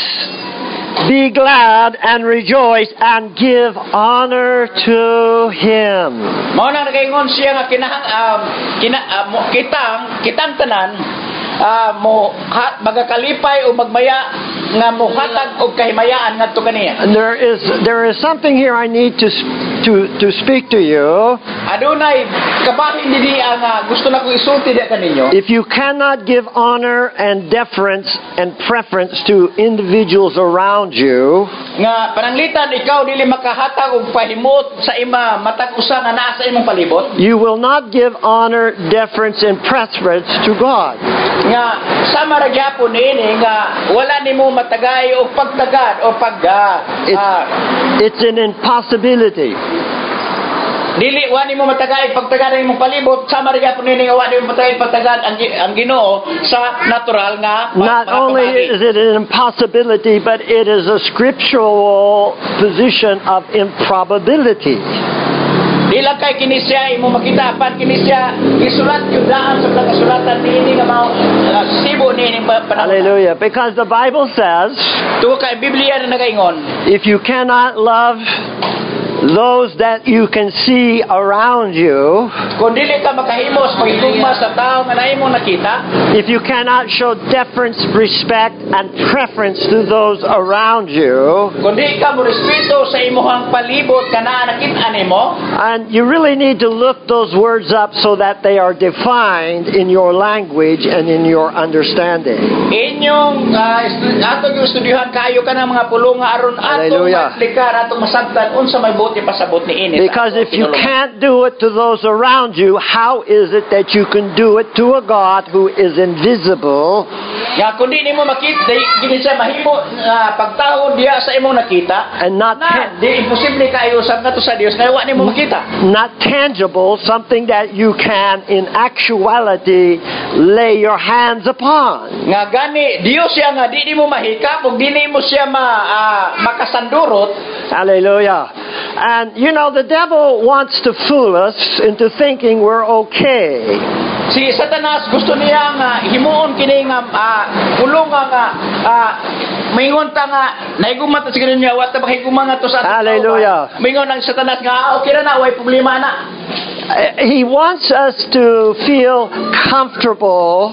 be glad and rejoice and give honor to Him. Mao na nagaingon siya nga kinahang um, kina, uh, mo, kitang kitang tanan uh, mo ha, magakalipay o magmaya nga mohatag og kahimayaan ngadto kaniya. And there is there is something here I need to to, to speak to you. Adunay kabahin dinhi ang ah, gusto na kong isulti diha kaninyo. If you cannot give honor and deference and preference to individuals around you, Nga pananglitan ikaw dili makahatag og pahimot sa ima matag usa nga naa sa imong palibot. you will not give honor, deference, and preference to God. Nga sama ra gyapon niini nga wala nimo matagay og pagtagad o pag ah, It's, ah, it's an impossibility. dili wa nimo matagay pagtagad ang imong palibot, sama ra gyapon niini nga wa nimo matagay pagtagad ang, ang Ginoo sa natural nga Not mga only pamagi. is it an impossibility, but it is a scriptural position of improbability. Di lang kay kini siya imo makita pan kini siya isulat gyud daan sa mga kasulatan niini nga mao uh, sibo niini panahon. Hallelujah. Because the Bible says, Tuwa kay Biblia na nagaingon, if you cannot love those that you can see around you, kung dili ka makahimos pagigugma sa tao nga naimong nakita, if you cannot show deference, respect, and preference to those around you, kung di ka mo respeto sa imuhang palibot kana nakita nimo, and you really need to look those words up so that they are defined in your language and in your understanding. inyong uh, estu- atong yung estudyuhan kayo ka ng mga pulong nga aron atong Hallelujah. maaplikar atong masabtan unsa may buti pasabot ni ini. Because if you can't do it to those around you, how is it that you can do it to a God who is invisible? Ya kundi nimo makita di gini siya mahimo uh, pagtaho diya sa imong nakita And not na ta- di imposible kayo sa nato sa Dios nga wa nimo makita. not tangible, something that you can in actuality lay your hands upon. Nga gani Dios siya nga di nimo mahika ug di nimo siya ma ah, makasandurot. Hallelujah. And you know, the devil wants to fool us into thinking we're okay. Si Satanas gusto niya nga himuon kini nga uh, pulong nga uh, mingon ta nga naigumat sa ganun niya wa ta mahiguma nga to sa atong Hallelujah. tao. Mingon ang Satanas nga ah, okay ra na way problema na. Uh, He wants us to feel comfortable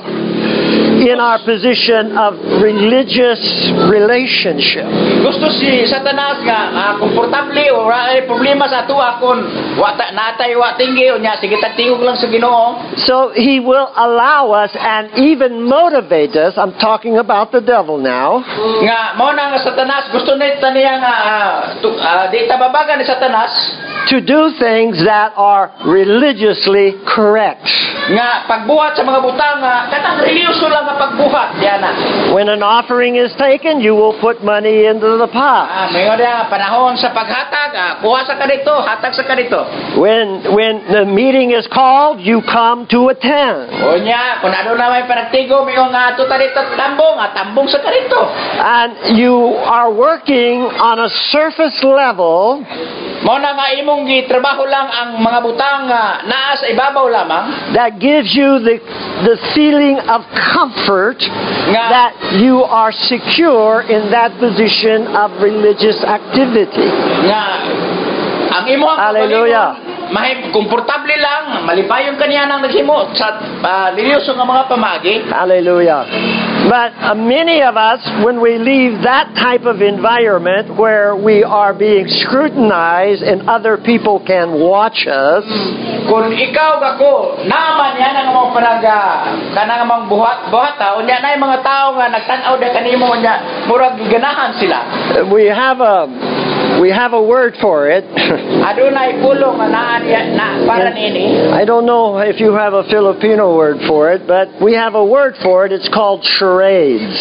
in our position of religious relationship. Gusto si Satanas nga uh, komportable o ay problema sa atua kon wa ta natay wa tinggi o nya sige tagtingog lang sa Ginoo. So he will allow us and even motivate us. I'm talking about the devil now. Nga mao na nga Satanas gusto nita niya nga uh, tu, uh, di tababagan ni Satanas To do things that are religiously correct. nga pagbuhat sa mga butang nga kanang reliyoso lang nga pagbuhat diana. When an offering is taken, you will put money into the pot. Ah, mayon nga panahon sa paghatag, ah, kuha sa kadito, hatag sa kadito. When when the meeting is called, you come to attend. O nya, kung ano na may panagtigo, mayon nga ato tarito tambong, ah, tambong sa kadito. And you are working on a surface level Mao na nga imong gitrabaho lang ang mga butang nga naa sa ibabaw lamang. that gives you the the feeling of comfort Nga. that you are secure in that position of religious activity. Nga ang imong Hallelujah. mahi komportable lang, malipayon kaniya nang naghimo sa uh, liyoso nga mga pamagi. Hallelujah. But uh, many of us, when we leave that type of environment where we are being scrutinized and other people can watch us, Kung ikaw ako, naman yan ang mga paraga, kanang mga buhat, buhata, unya na yung mga tao nga nagtanaw da kanimo unya, murag giganahan sila. uh, we have a we have a word for it. Adunay pulong nga naa niya na para nini. I don't know if you have a Filipino word for it, but we have a word for it. It's called charades.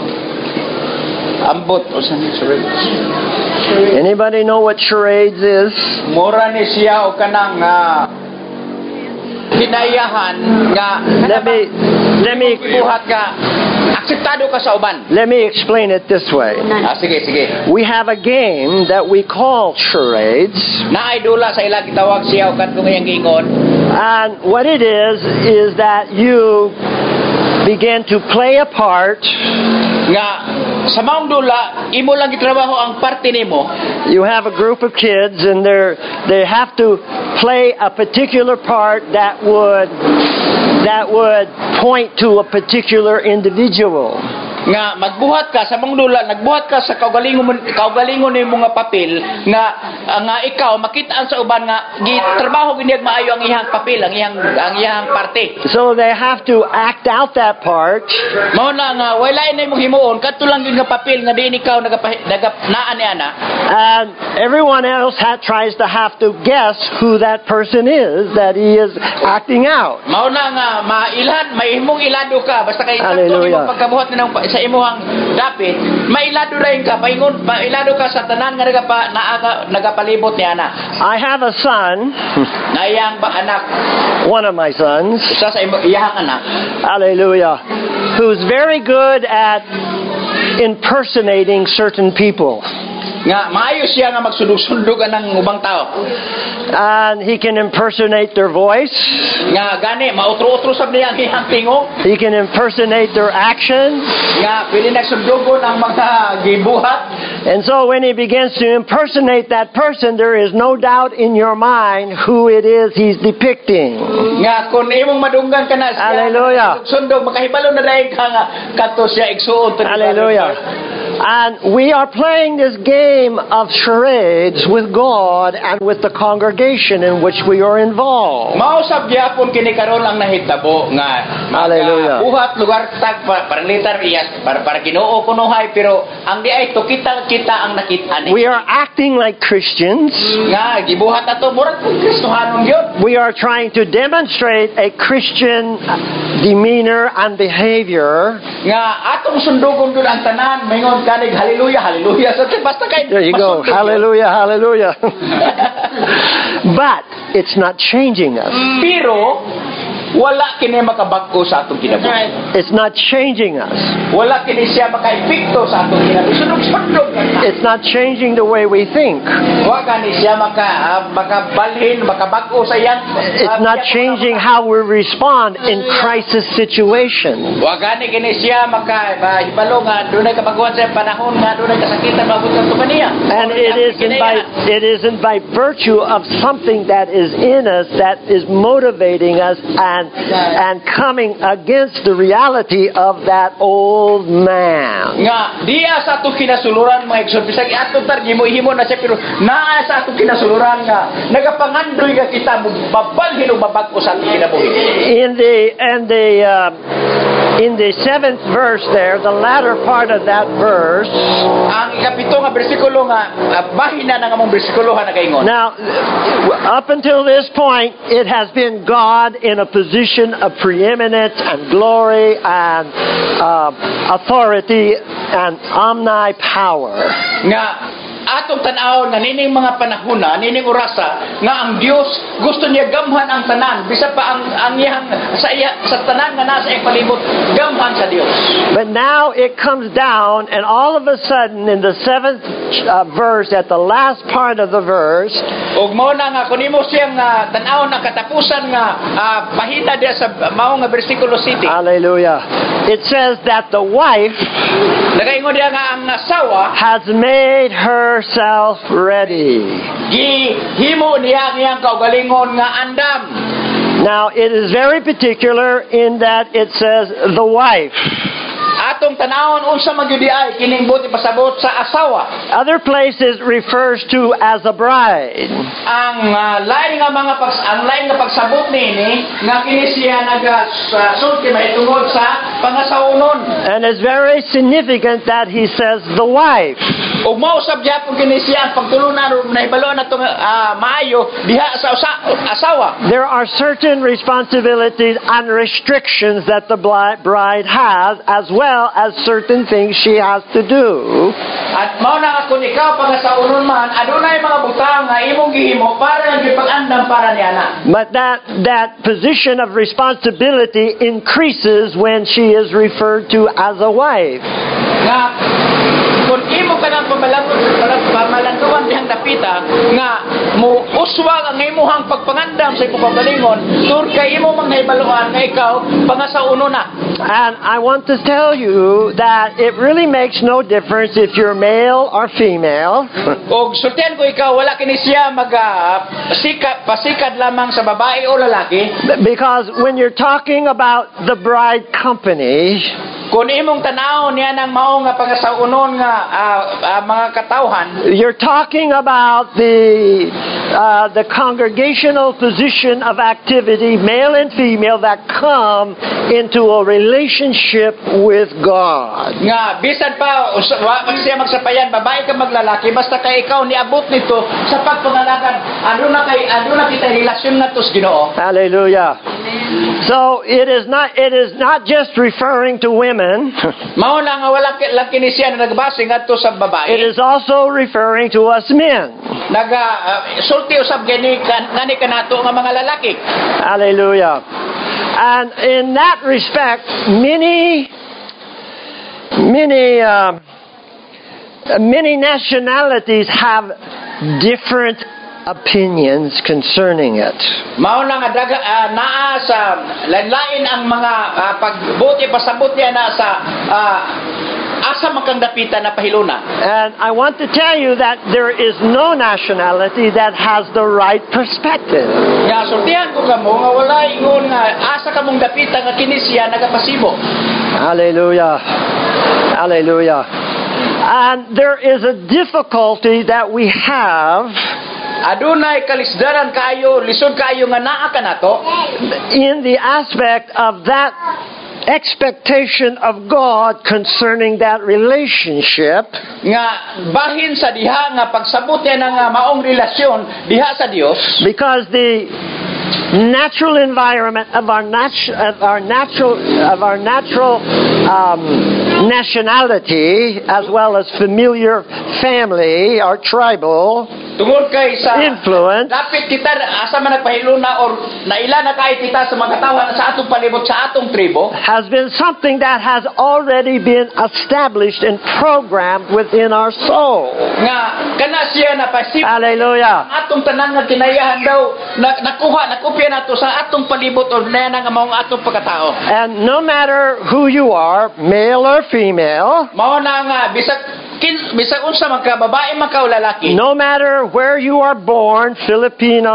Ambot o sa charades. Anybody know what charades is? Mura ni siya o kanang uh, hinayahan nga Let me let me buhat ka akseptado ka sa uban. let me explain it this way. Ah, sige, sige. We have a game that we call charades. Naay dula sa ila gitawag siya o kadtong iyang giingon. And what it is, is that you begin to play a part. Nga sa maong dula imo lang gitrabaho ang parte nimo. You have a group of kids and they're, they have to play a particular part that would, that would point to a particular individual. nga magbuhat ka sa mong lula, nagbuhat ka sa kaugalingon mo- kaugalingon ni mga papel nga ah, nga ikaw makitaan sa uban nga gitrabaho ginyag maayo ang iyang papel, ang iyang ang iyang parte. So they have to act out that part. Mao na nga wala na imong himuon kadto lang yun nga papel nga diin ikaw nagapahi- naga naa ni ana. And everyone else ha- tries to have to guess who that person is that he is acting out. Mao na nga mailhan, may imong ilado ka basta kay kadto Hallelujah. imong pagkabuhat nang sa imong dapit, mailado rin ka paingon, mailado ka sa tanan nga nagapa naaga nagapalibot ni ana. I have a son, Na iyang ba anak, one of my sons, usa sa imo- iyang anak. hallelujah, who's very good at impersonating certain people. Nga maayo siya nga magsundog-sundog ng ubang tao. And he can impersonate their voice. Nga gani mautro-utro sab niya ang iyang tingog. He can impersonate their actions. Nga pwede nagsundugon ang mga gibuhat. And so when he begins to impersonate that person, there is no doubt in your mind who it is he's depicting. Nga kung imong madunggan ka na siya, Hallelujah. sundog makahibalo na dahil ka nga kadto siya igsuon to. Hallelujah. And we are playing this game of charades with God and with the congregation in which we are involved. Mao sab gyapon kini karon ang nahitabo nga Hallelujah. buhat lugar tag pa- para litar iyas para para Ginoo kunuhay pero ang di ay to kita kita ang nakita ni We are acting like Christians. nga gibuhat ato murag kung Kristohanon gyud. We are trying to demonstrate a Christian demeanor and behavior. Nga atong sundugon gyud ang tanan mingon kanig hallelujah hallelujah sa basta kay There you go. masundog yun. Hallelujah, hallelujah. But it's not changing us. Pero wala kini makabag-o sa atong kinabuhi. It's not changing us. Wala kini siya makaepekto sa atong kinabuhi. Sunog-sunog na. It's not changing the way we think. Wa kani siya maka ah, makabalhin, makabag-o sa iyang It's ah, not iyang changing mga- how we respond in crisis situations. Wa gani kini siya maka uh, ibalo nga dunay kabaguhan sa panahon nga dunay kasakitan maabot sa kaniya. And it isn't by it isn't by virtue of something that is in us that is motivating us and and coming against the reality of that old man. nga diya sa atong kinasuluran mga igsoon bisag ato tar gimo-himo na siya pero naa sa atong kinasuluran nga nagapangandoy nga kita mo babalhin o babag-o sa atong kinabuhi. In the and the uh, in the seventh verse there, the latter part of that verse. Ang ikapito nga bersikulo nga uh, bahina na nga mong bersikulo ha nagaingon. Now, up until this point, it has been God in a position of preeminence and glory and uh, authority and omnipower. Nga atong tan-awon nga nining mga panahona, nining orasa nga ang Dios gusto niya gamhan ang tanan bisa pa ang ang iyang sa iya, sa tanan nga nasa iyang palibot gamhan sa Dios. But now it comes down, and all of a sudden, in the seventh uh, verse, at the last part of the verse, Ug mao na nga kun imo siyang uh, tan-awon ang katapusan nga uh, pahita diya sa mao nga bersikulo city. hallelujah, it says that the wife Nagaingon diya nga ang asawa has made herself ready. gihimo niya ang iyang kaugalingon nga andam. Now, it is very particular in that it says the wife. Atong tanawon unsa man gyud ay kining buti pasabot sa asawa. Other places refers to as a bride. Ang uh, lain nga mga pags ang lain nga pagsabot nini nga kini siya naga sa sulti mahitungod sa pangasawnon. And it's very significant that he says the wife. Ug mao sab gyapon kini siya ang pagtulunan ug nahibalo na tong uh, maayo diha sa usa- asawa. There are certain responsibilities and restrictions that the bli- bride has, as well as certain things she has to do. At mao na nga kung ikaw pangasawnon man adunay mga butang nga imong gihimo para nga pag-andam para niana. But that, that position of responsibility increases when she is referred to as a wife. Nga kung imo ka nang pamalangon pamalanduan dihang dapita nga mo uswag ang imuhang pagpangandam sa imong pagalingon tur kay imo mang nahibaluan nga ikaw pangasauno na. And I want to tell you that it really makes no difference if you're male or female. Og sultihan ko ikaw wala kini siya mag uh, sikat pasikad lamang sa babae o lalaki. Because when you're talking about the bride company, kung imong tanaw niya ng mao nga pangasaunon nga ah, ah, mga katawhan, you're talking about the uh, the congregational position of activity, male and female, that come into a relationship with God. nga bisan pa us- wa pag siya magsapayan babae ka maglalaki basta kay ikaw niabot nito sa pagpangalagan ano na kay ano na kita relasyon nato sa Ginoo. Hallelujah. So it is not it is not just referring to women. Mao na nga wala ki- lang kini siya na nagbase ngadto sa It babae. is also referring to us men. Naga uh, sulti usab gani kan gani kanato nga mga lalaki. Hallelujah. And in that respect, many, many, uh, many nationalities have different opinions concerning it. Mao na nga daga ah, naa sa lain-lain ang mga ah, pagbuti pasabot niya na sa ah, asa makang dapitan na pahiluna. And I want to tell you that there is no nationality that has the right perspective. Nga sultihan ko kamo nga wala ingon nga asa kamong dapitan nga kini siya nagapasibo. Hallelujah. Hallelujah. And there is a difficulty that we have Adunay kalisdaran kaayo, lisod kaayo nga naa kanato in the aspect of that expectation of God concerning that relationship, nga bahin sa diha nga pagsabot niya ng ah, maong relasyon diha sa Dios. because the natural environment of our natu- of our natural of our natural um, nationality, as well as familiar family, our tribal Tungod kay sa influence, dapit kita asa man nagpahiluna or naila na kay kita sa mga katawan sa atong palibot sa atong tribo. has been something that has already been established and programmed within our soul. Nga kana siya na pasip Hallelujah. atong tanan nga kinayahan daw na, nakuha nakopya nato sa atong palibot or na nga maong atong pagkatao. And no matter who you are, male or female, Mao na nga bisag kin bisag unsa man ka babae man ka o lalaki. no matter where you are born, Filipino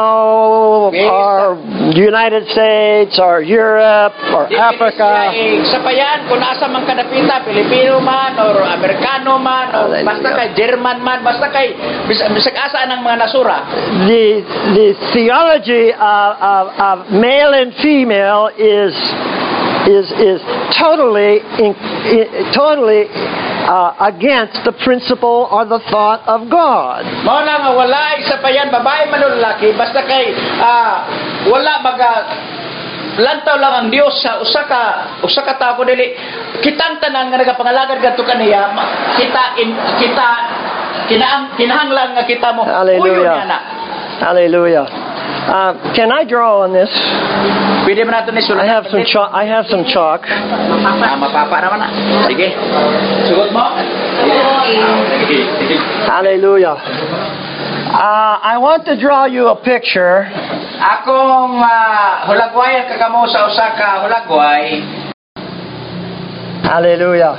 or United States or Europe or Di kini Africa, siya, eh, sapayan kung asa man kadapita, Pilipino man or Amerikano man or Hallelujah. basta kay German man, basta kay bisag, bisag asa ng mga nasura. the the theology of, of, of male and female is is is totally in, in, totally uh, against the principle or the thought of God. Mao na nga wala sapayan babae man o lalaki basta kay ah, wala baga lantaw lang ang Dios sa usa ka usa ka tawo dili kitang tanan nga nagapangalagad kadto kaniya ma- kita in, kita kinaang kinahanglan nga kita mo Hallelujah. uyon niya na. Hallelujah. Uh, can I draw on this? Pwede mo nato ni I sulat. have some chalk. I have some chalk. Ah, mapapa naman na. Sige. Sugot mo. Sige. Sige. Hallelujah. Uh, I want to draw you a picture Akong uh, hulagwayan kakamo sa usa ka hulagway. Hallelujah.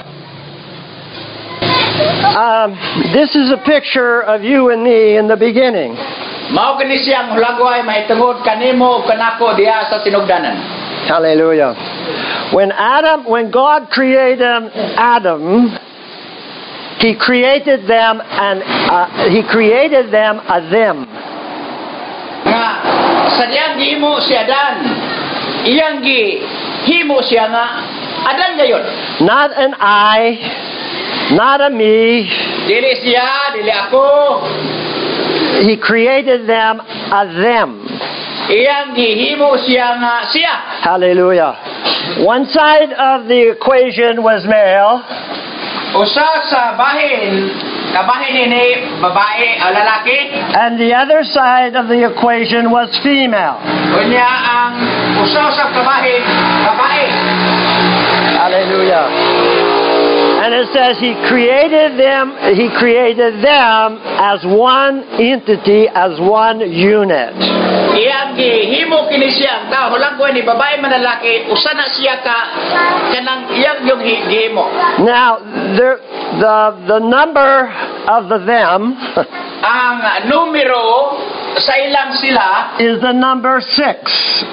Um, this is a picture of you and me in the beginning. Mao kini siyang hulagway mahitungod kanimo ug kanako diha sa sinugdanan. Hallelujah. When Adam, when God created Adam, He created them and uh, He created them a them. Nga sa diyang gihimo si Adan, iyang gihimo siya nga Adan gayon. Not an I, not a me. Dili siya, dili ako. He created them a them. Iyang gihimo siya nga siya. Hallelujah. One side of the equation was male, Usa sa bahin, kabahin ini babae o lalaki. and the other side of the equation was female. Unya ang usa sa kabahin, babae. Hallelujah. And it says he created them, he created them as one entity, as one unit. Iyang gihimo kini siya ang tao hulagway ni babae man lalaki usa na siya ka kanang iyang yung hi- gihimo. Now, there, the, the number of the them Ang numero sa ilang sila is the number six.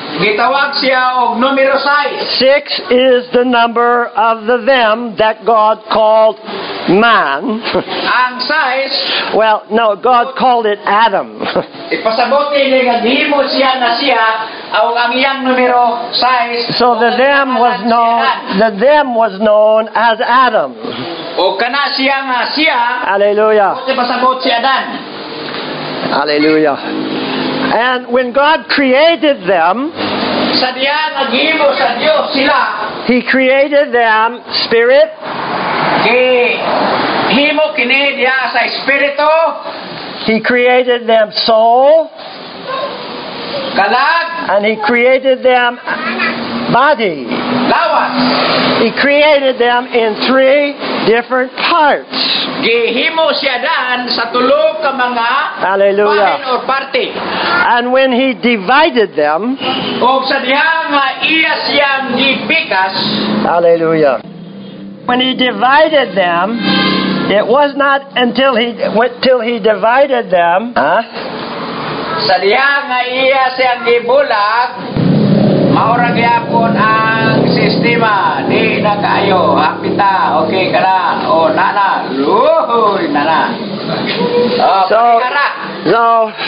gitawag siya og numero sais. Six is the number of the them that God called man. Ang sais, Well, no, God called it Adam. ipasabot ni nga gihimo siya na siya o ang iyang numero sais. So the them was known, the them was known as Adam. O kana siya nga siya, Hallelujah. ipasabot si Adan. Hallelujah. And when God created them, Sa diya nga gihimo sa Dios sila, He created them spirit, kay himo kini diya sa espiritu, He created them soul, kalag, and He created them body. lawas. He created them in three different parts. Gihimo siya dan sa tulo ka mga Hallelujah. bahin or parte. And when He divided them, O sa diha nga iya siyang gipikas, hallelujah. When He divided them, it was not until He till He divided them, huh? sa diha nga iya siyang gibulag, maura gyapon ang sistema. Di na kayo, hapita, okay ka na. O nana, luhoy, nana. O, So, pakikara. so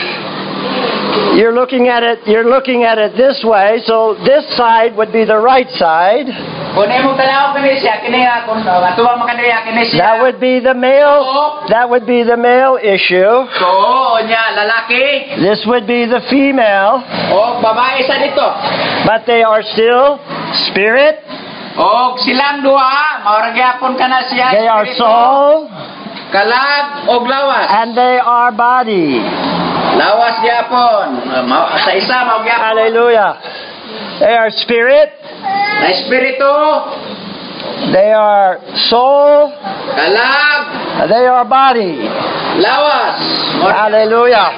you're looking at it. You're looking at it this way. So this side would be the right side. Kung imong tanaw kini siya, kini nga, kung atuwa makadaya kini siya. That would be the male. That would be the male issue. So, o niya, lalaki, This would be the female. o babae sa dito. But they are still spirit. O silang duha, maura gyapon ka na siya. They are espiritu, soul, kalag, o lawas. and they are body. Lawas gyapon. Ma- Sa isa, mao gyapon. Hallelujah. They are spirit. Na espiritu, They are soul. kalag, They are body. lawas. Hallelujah.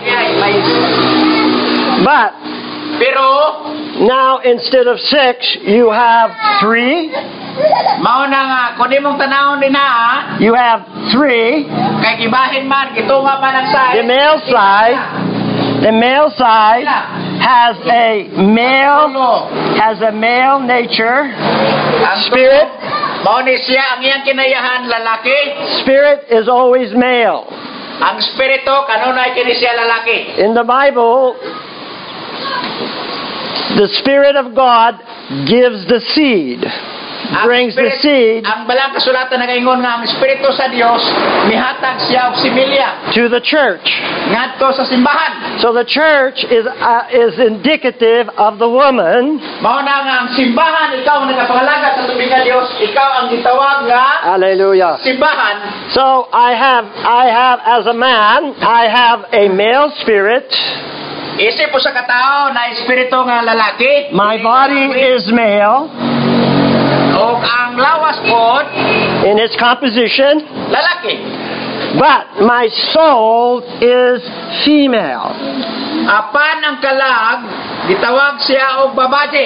But Pero, now instead of six, you have three. mao na nga, kung imong tanawon din ha, You have three. kay gibahin man, gitunga man ang size. The male side, the male side has a male has a male nature. Ang Spirit. tulo, mao ni siya ang iyang kinayahan lalaki. Spirit is always male. Ang espiritu kanunay kini siya lalaki. In the Bible, the Spirit of God gives the seed, Ang brings the spirit- seed Ang balang kasulatan nagaingon nga ang espiritu sa Dios mihatag siya og similya to the church. ngadto sa simbahan. So the church is uh, is indicative of the woman. Mao na nga ang simbahan ikaw ang nagapangalaga sa tubig nga Dios, ikaw ang gitawag nga Hallelujah. simbahan. So I have I have as a man, I have a male spirit. Isip po sa katao na espiritu nga lalaki. My body is male o ang lawas pod in its composition, lalaki. but my soul is female. Apan ang kalag gitawag siya og babae.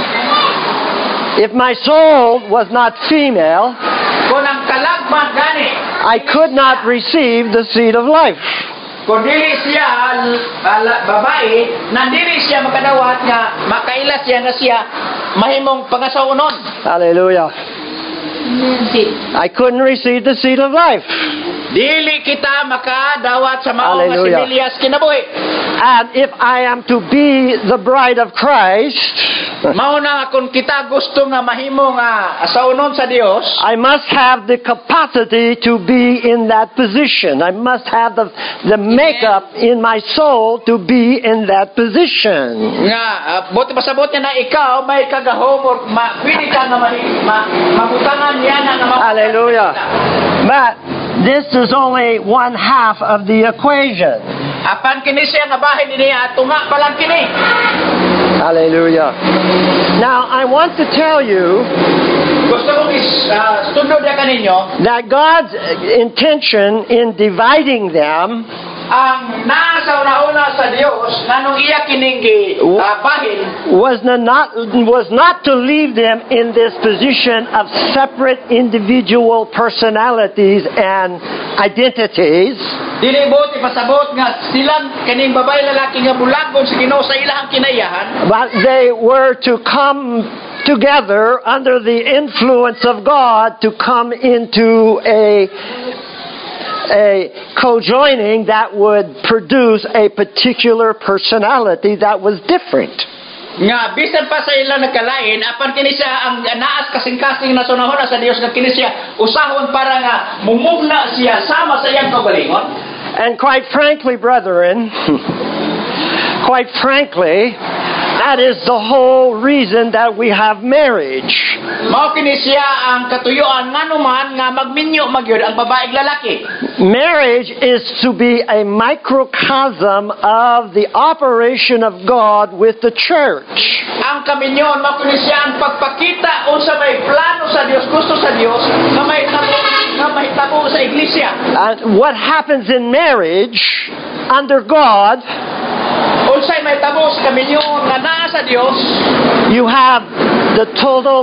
If my soul was not female, Kung ang kalag man gani, I could not receive the seed of life. kung dili siya ala, babae, nandili siya makadawat nga makaila siya nga siya mahimong pangasaunon. Hallelujah. Nancy. I couldn't receive the seed of life. Dili kita makadawat sa mao nga Hallelujah. similiyas kinabuhi. And if I am to be the bride of Christ, Mao na nga kung kita gusto nga mahimo nga asaunon sa Dios, I must have the capacity to be in that position. I must have the, the makeup in my soul to be in that position. nga uh, buti pasabot niya na ikaw may kagahom or ma, pwede ka nga mahi, ma, mabutangan niya na nga ma- Hallelujah. But this is only one half of the equation. Apan kini siya nga bahin niya tunga pa lang kini. Hallelujah. Now, I want to tell you Gusto kong is uh, sunod ya kaninyo that God's intention in dividing them ang nasa una-una sa Dios nganong iya kining uh, bahin was not was not to leave them in this position of separate individual personalities and identities. Dili buot ipasabot nga silang kaning babae lalaki nga bulagon sa Ginoo sa ilahang kinayahan, But they were to come together under the influence of God to come into a a co-joining that would produce a particular personality that was different. nga bisan pa sa ilang nagkalain apan kini siya ang naas kasing-kasing na sunahon sa Dios nga kini siya usahon para nga mumugna siya sama sa iyang kaugalingon. And quite frankly, brethren, quite frankly, that is the whole reason that we have marriage. Mao kini siya ang katuyuan nganuman nga magminyo magyud ang babae ug lalaki. Marriage is to be a microcosm of the operation of God with the church. Ang kaminyon mao kini siya ang pagpakita unsa may plano sa Dios, gusto sa Dios nga may tabo nga may tabo sa iglesia. And what happens in marriage under God, Unsay may tabo sa kaminyon nga naa sa Dios, you have the total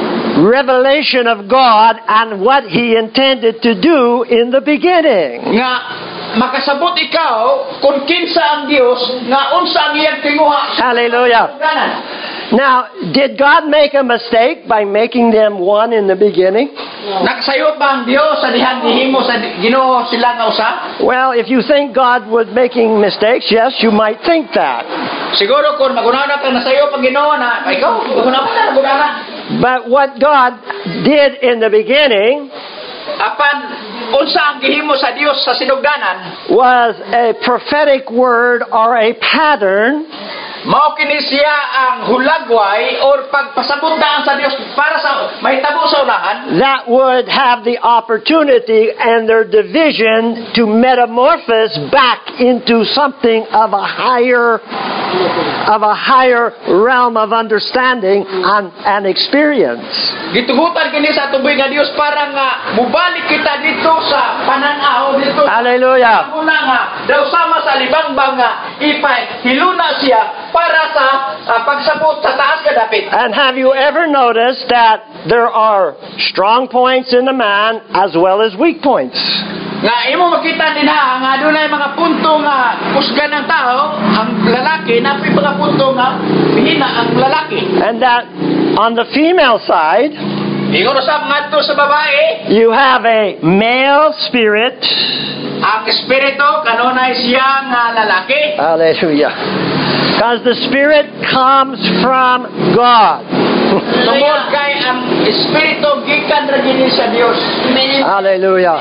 revelation of God and what He intended to do in the beginning. nga makasabot ikaw kung kinsa ang Dios nga unsa ang iyang tinguha sa Hallelujah. kasugdanan. Now, did God make a mistake by making them one in the beginning? Nakasayop ba ang Dios sa dihang gihimo sa Ginoo sila nga usa? Well, if you think God was making mistakes, yes, you might think that. Siguro kung magunana kang nasayop ang Ginoo na ikaw magunana na magunana. But what God did in the beginning Apan unsa ang gihimo sa Dios sa sinugdanan? was a prophetic word or a pattern Mao kini siya ang hulagway or pagpasabot daan sa Dios para sa mahitabo sa unahan that would have the opportunity and their division to metamorphose back into something of a higher of a higher realm of understanding and, and experience. Gitugutan kini sa tubig nga Dios para nga mubalik kita dito sa pananaw dito. Hallelujah. Una nga daw sama sa libangbang nga ipahiluna siya para sa uh, pagsabot sa taas nga dapit. And have you ever noticed that there are strong points in a man as well as weak points? Nga imo makita din ha nga adunay mga punto nga kusgan ng tao ang lalaki na may mga punto nga hina ang lalaki. And that on the female side, Ingon usab ngadto sa babae, you have a male spirit. ang espiritu kanunay siya nga lalaki. Hallelujah. Because the spirit comes from God. Tungod kay ang espiritu gikan ra gini sa Dios. Hallelujah.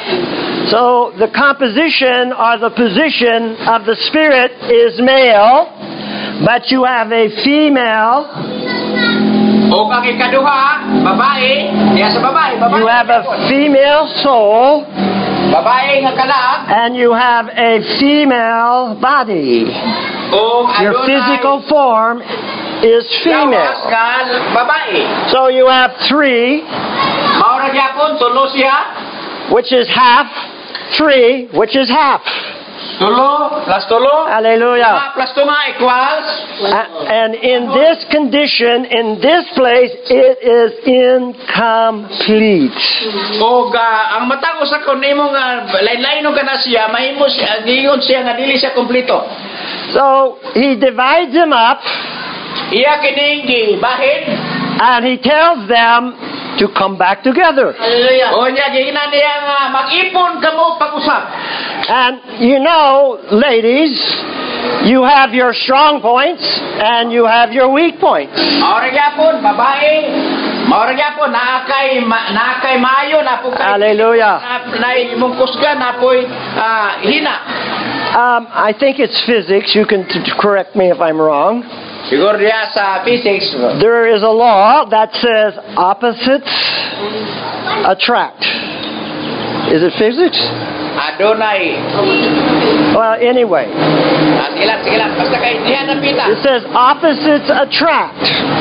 So the composition or the position of the spirit is male, but you have a female. O ang ikaduha, babae, diya sa babae, babae. You have a female soul, babae nga kalag, and you have a female body. o Your adunay physical form is lawas female. nga babae. So you have three, Mao ra gyapon tulo siya, which is half, three, which is half. tulo plus tulo, Hallelujah. tunga plus tunga equals. A- And in this condition, in this place, it is incomplete. O ga ang matang usa kon nimo nga lain-lain ka na siya, mahimo siya giingon siya nga dili siya kompleto. So he divides them up, Iya kining gibahid. and he tells them to come back together. Hallelujah. O niya giingnan niya nga mag-ipon kamo pag-usap. And you know, ladies, you have your strong points and you have your weak points. Maura gyapon babae, maura gyapon naa kay ma, naa kay maayo na po kay Hallelujah. na, na imong kusgan na po'y ah, hina. Um, I think it's physics. You can t- correct me if I'm wrong. Siguro diya sa physics. There is a law that says opposites attract. Is it physics? Adonai. Well, anyway, Ah, sige lang, sige lang. Basta kay diha na pita. it says opposites attract.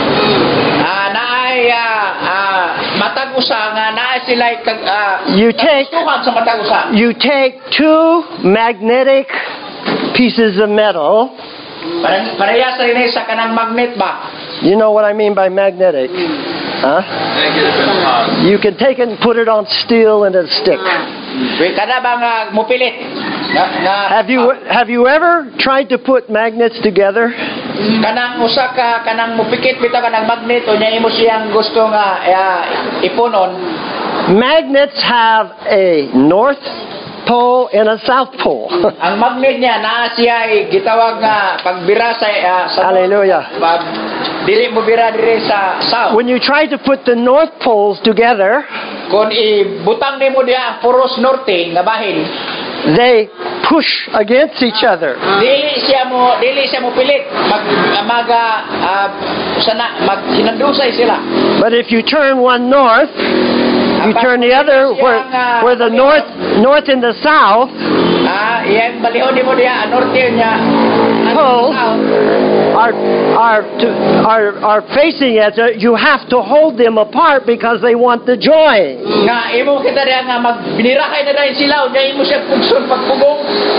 Ah, naay ah, ah, matag usa nga naay sila kag ah, You take kagustuhan sa matag usa. you take two magnetic pieces of metal. Parang parehas rin eh sa kanang magnet ba? You know what I mean by magnetic? Huh? Negative and positive. You can take it and put it on steel and it'll stick. Wait, kada ba nga mupilit? Na, na, Have you have you ever tried to put magnets together? kanang usa ka kanang mupikit bitaw kanang magnet o nya imo siyang gusto nga uh, ipunon. Magnets have a north pole and a south pole. Ang magnet niya naa siya ay gitawag nga pagbira sa uh, sa Hallelujah. Pag dili mo bira dire sa south. When you try to put the north poles together, Kung ibutang nimo diha ang puros norte nga bahin, they push against each other. dili siya mo dili siya mo pilit mag maga uh, sana maghinandusay sila. But if you turn one north, you turn the other where, where the north north and the south Ah, iyang balihon nimo diha ang norte niya. ang Pole. south. are are to, are are facing it, uh, you have to hold them apart because they want to join. Nga imo kita diha nga magbinirahay na dahil sila unya imo siya pugson pagpugong.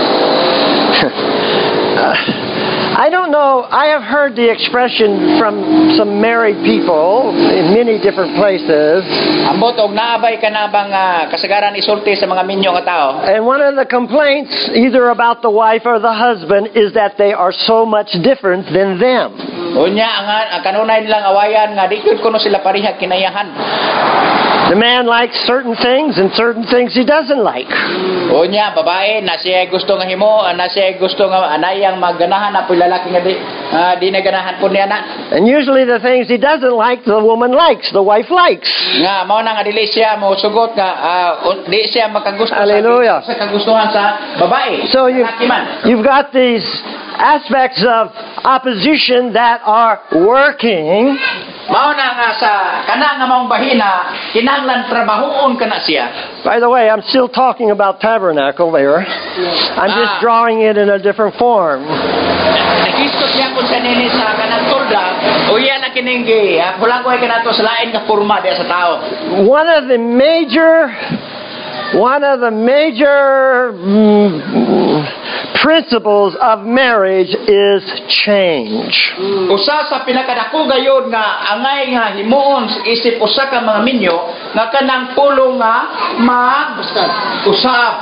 Uh, I don't know. I have heard the expression from some married people in many different places. Ambot og naabay ka na bang ah, kasagaran isulti sa mga minyo nga tao. And one of the complaints, either about the wife or the husband, is that they are so much different than them. Unya ang, ang kanunay nilang awayan nga di gyud kuno sila pareha kinayahan. The man likes certain things and certain things he doesn't like. Unya babae na siya gusto nga himo, na siya gusto nga anayang magganahan na puy lalaki nga di ah, di naganahan po niya na. And usually the things he doesn't like, the woman likes, the wife likes. Nga mao na nga dili siya mo sugot nga ah, un- di siya makagusto Hallelujah. sa sa kagustuhan sa babae. So you, Lalaki man. you've got these aspects of opposition that are working. Mao na nga sa kana nga maong bahina kinahanglan trabahoon kana siya. By the way, I'm still talking about tabernacle there. I'm just Ah. drawing it in a different form. Nakisto siya kung sa nini sa kanang tulda o iya na kininggi hulang ko ay kanato sa lain nga porma diya sa tao. One of the major, one of the major mm, principles of marriage is change. Usa sa pinakadako gayon nga angay nga himuon sa isip usa ka mga minyo nga kanang pulong nga mag-usab.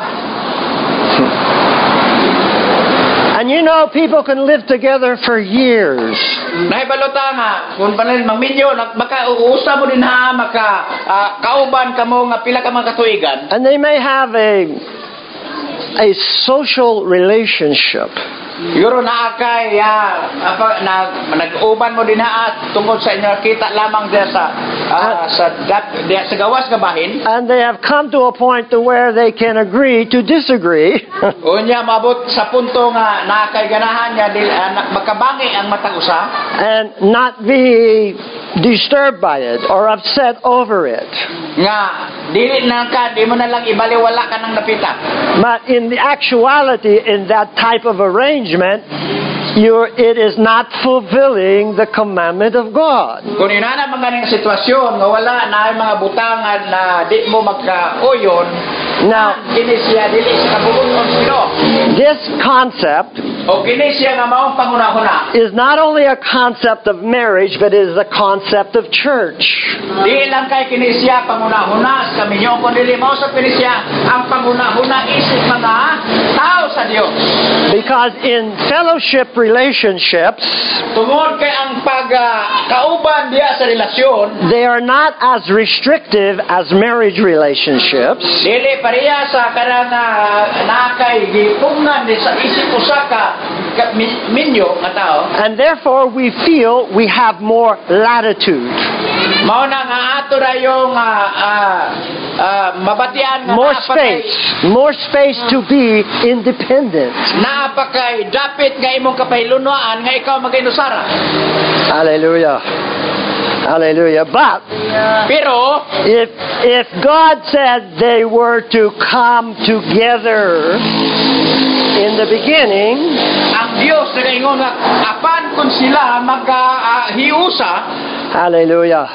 And you know, people can live together for years. Nahibalota nga kung panan mga minyo nag- maka usa mo din ha maka ah, kauban kamo nga pila ka mga katuigan. And they may have a a social relationship. Yuro na akay ya apa na nag-uban mo din ha tungkol sa inyo kita lamang diya sa ah, sa dat, diya sa gawas nga bahin. And they have come to a point to where they can agree to disagree. Unya mabot sa punto nga nakay ganahan niya di ah, na- makabangi ang matag usa. And not be disturbed by it or upset over it. Nga dili na ka di mo na lang ibaliwala ka nang napita. But in the actuality, in that type of arrangement, you're, it is not fulfilling the commandment of God. Kung inana mga ning sitwasyon nga wala na ay mga butangan na di mo magkauyon, Now, kini siya dili siya kabubuton sino. this concept O kini siya nga maong pangunahuna. is not only a concept of marriage, but it is a concept of church. Di lang kay kini siya pangunahuna sa minyo kun dili mao sa kini siya ang pangunahuna isip mga tao sa Dios. Because in fellowship relationships, Tungod kay ang pagkauban diya sa relasyon, they are not as restrictive as marriage relationships. dili pareha sa kanang uh, nakay gipungan di sa isip usa ka ka- min- minyo nga tao. And therefore, we feel we have more latitude, Mao na nga ato ra yung ah, ah, ah, mabatian nga more napakay- space, more space to be independent. napakay dapit nga imong kapahilunuan nga ikaw mag-inusara. Hallelujah. Hallelujah. But Pero if if God said they were to come together in the beginning, ang Dios nagaingon nga apan kun sila maghiusa, hallelujah.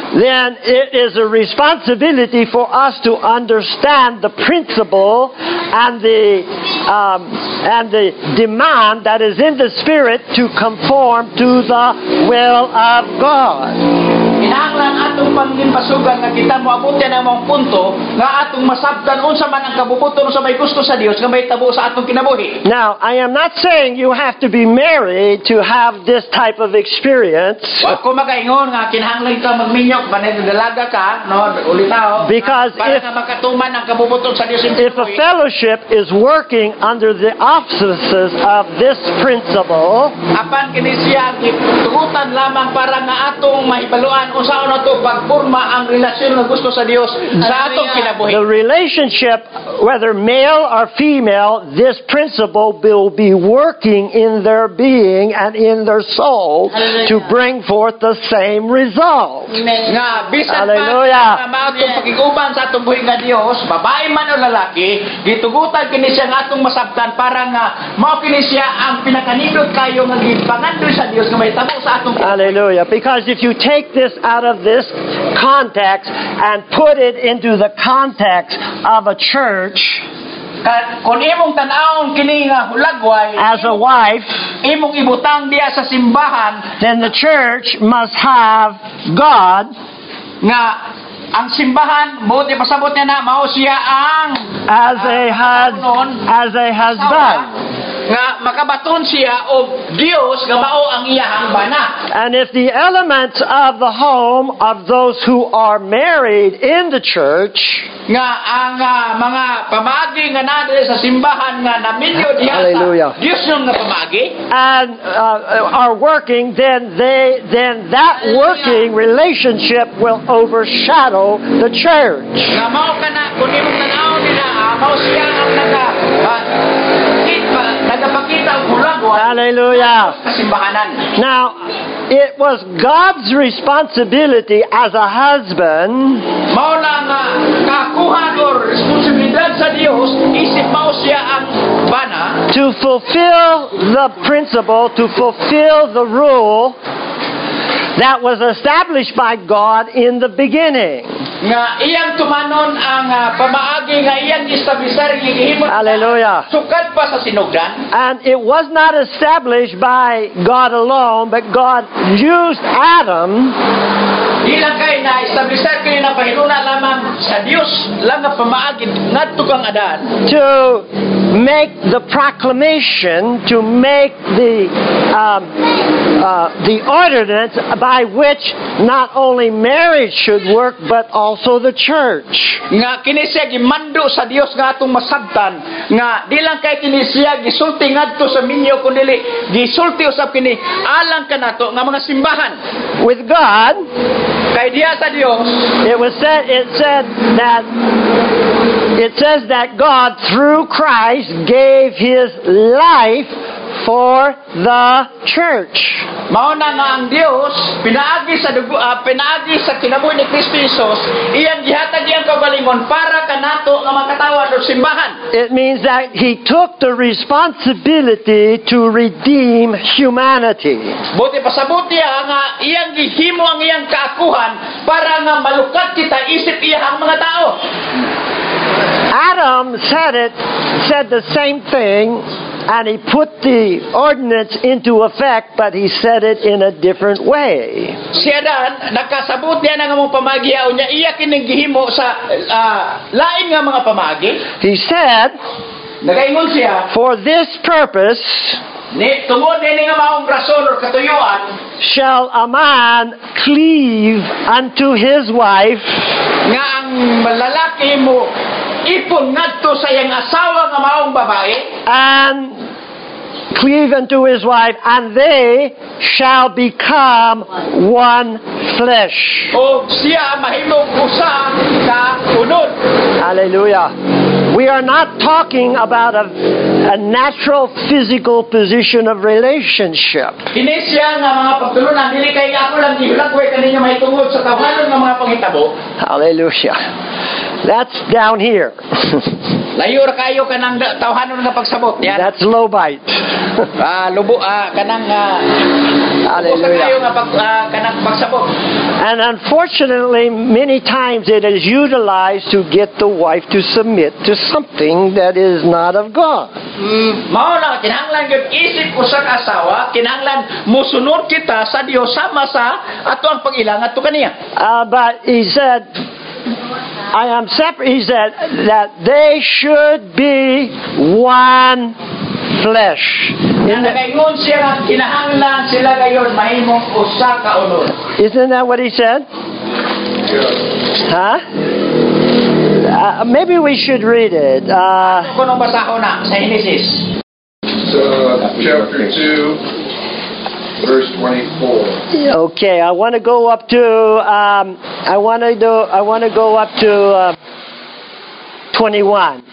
then it is a responsibility for us to understand the principle and the um, and the demand that is in the Spirit to conform to the will of God. Kinahanglan atong pangimpasugan nga kita moabuti ang mga punto nga atong masabtan unsa man ang kabubuton sa may gusto sa Dios nga may tabo sa atong kinabuhi. Now, I am not saying you have to be married to have this type of experience. Wa ko magaingon nga kinahanglan ka magminyok manadalaga ka no ulitaw Because para if- nga makatuman ang kabubuton sa Dios sa If a fellowship is working under the auspices of this principle, apan kini siya gitugutan lamang para nga atong mahibaluan unsa ano to pagporma ang relasyon nga gusto sa Dios sa atong kinabuhi. the relationship, whether male or female, this principle will be working in their being and in their soul to bring forth the same result. Nga bisan pa Hallelujah. nga mao atong pakiguban sa atong buhi nga Dios, babae man o lalaki, gitugutan kini siya nga atong masabtan para nga mao kini siya ang pinakanindot kayo nga gipangandoy sa Dios nga may tabo sa atong Hallelujah. Because if you take this out of this context and put it into the context of a church, Ka- kung imong tan-awon kini nga hulagway, as a wife, imong ibutang diya sa simbahan then the church must have God nga ang simbahan buti pasabot niya na mao siya ang as a hus- as a husband. nga makabaton siya og Dios nga mao ang iyahang bana. And if the elements of the home of those who are married in the church Nga ang ah, mga pamagi nga nadre sa simbahan nga naminyo diha Hallelujah. sa Dios yung nga pamagi and uh, are working, then they then that working relationship will overshadow the church. nga mao kana kun imong tan-awon nila ah, mao siya ang naga ah, kita nagapakita og hulagwa Hallelujah. sa simbahanan. Now, it was God's responsibility as a husband Mao na nga kakuhan o responsibilidad sa Dios isip mao siya ang bana to fulfill the principle, to fulfill the rule that was established by God in the beginning. nga iyang tumanon ang ah, pamaagi nga iyang establisar gihimot Hallelujah. sukad pa sa sinugdan. And it was not established by God alone, but God used Adam Di lang kay na establisar kini na pahinuna lamang sa Dios lang nga pamaagi ngadto kang Adan to make the proclamation, to make the um, uh, the ordinance by which not only marriage should work, but also the church. nga kini siya gimando sa Dios nga atong masabtan nga di lang kay kini siya gisulti ngadto sa minyo kundi gisulti usab kini alang kanato nga mga simbahan With God, kay diha sa Dios. it was said. It said that it says that God, through Christ, gave His life for the church. Mao na nga ang Dios pinaagi sa dugo ah, pinaagi sa kinabuhi ni Kristo Jesus iyang gihatag iyang kaugalingon para kanato nga makatawad og simbahan. It means that He took the responsibility to redeem humanity. Buti pasabot niya nga iyang gihimo ang iyang kaakuhan para nga malukat kita isip iyang mga tao. Adam said it, said the same thing, and he put the ordinance into effect, but he said it in a different way. Siya dan nakasabot niya nga mga pamagihaw niya iya kining gihimo sa ah, lain nga mga pamagi. He said, Nagaingon siya "For this purpose ni tungod ni nga maong rason or katuyuan shall a man cleave unto his wife, nga ang lalaki mo ipon ngadto sa iyang asawa nga maong babae and cleave unto his wife, and they shall become one flesh." o siya mahimong usa ka unod. Hallelujah. We are not talking about a, a natural physical position of relationship. Kini siya nga mga pagtulunan dili kay ako lang gihulagway kaninyo mahitungod sa tawhanon nga mga panghitabo. Hallelujah. That's down here. Layo ra kayo kanang da- tawhanon nga pagsabot yan. That's low bite. Ah lubo ah kanang ah, Hallelujah. Usa kayo nga pag uh, kanang pagsabot. And unfortunately, many times it is utilized to get the wife to submit to something that is not of God. Mm, mao na kinahanglan gyud isip usa ka asawa, kinahanglan mosunod kita sa Dios sama sa ato ang pag-ilang ato kaniya. Uh, but he said, I am separate. He said that they should be one flesh. Na nagaingon siya nga kinahanglan sila gayon mahimong usa ka ulo. Isn't that what he said? Huh? Uh, maybe we should read it. Uh, Kung basahon na sa Genesis. So, chapter two, verse twenty-four. okay, I want to go up to. Um, I want to do. I want to go up to uh, twenty-one.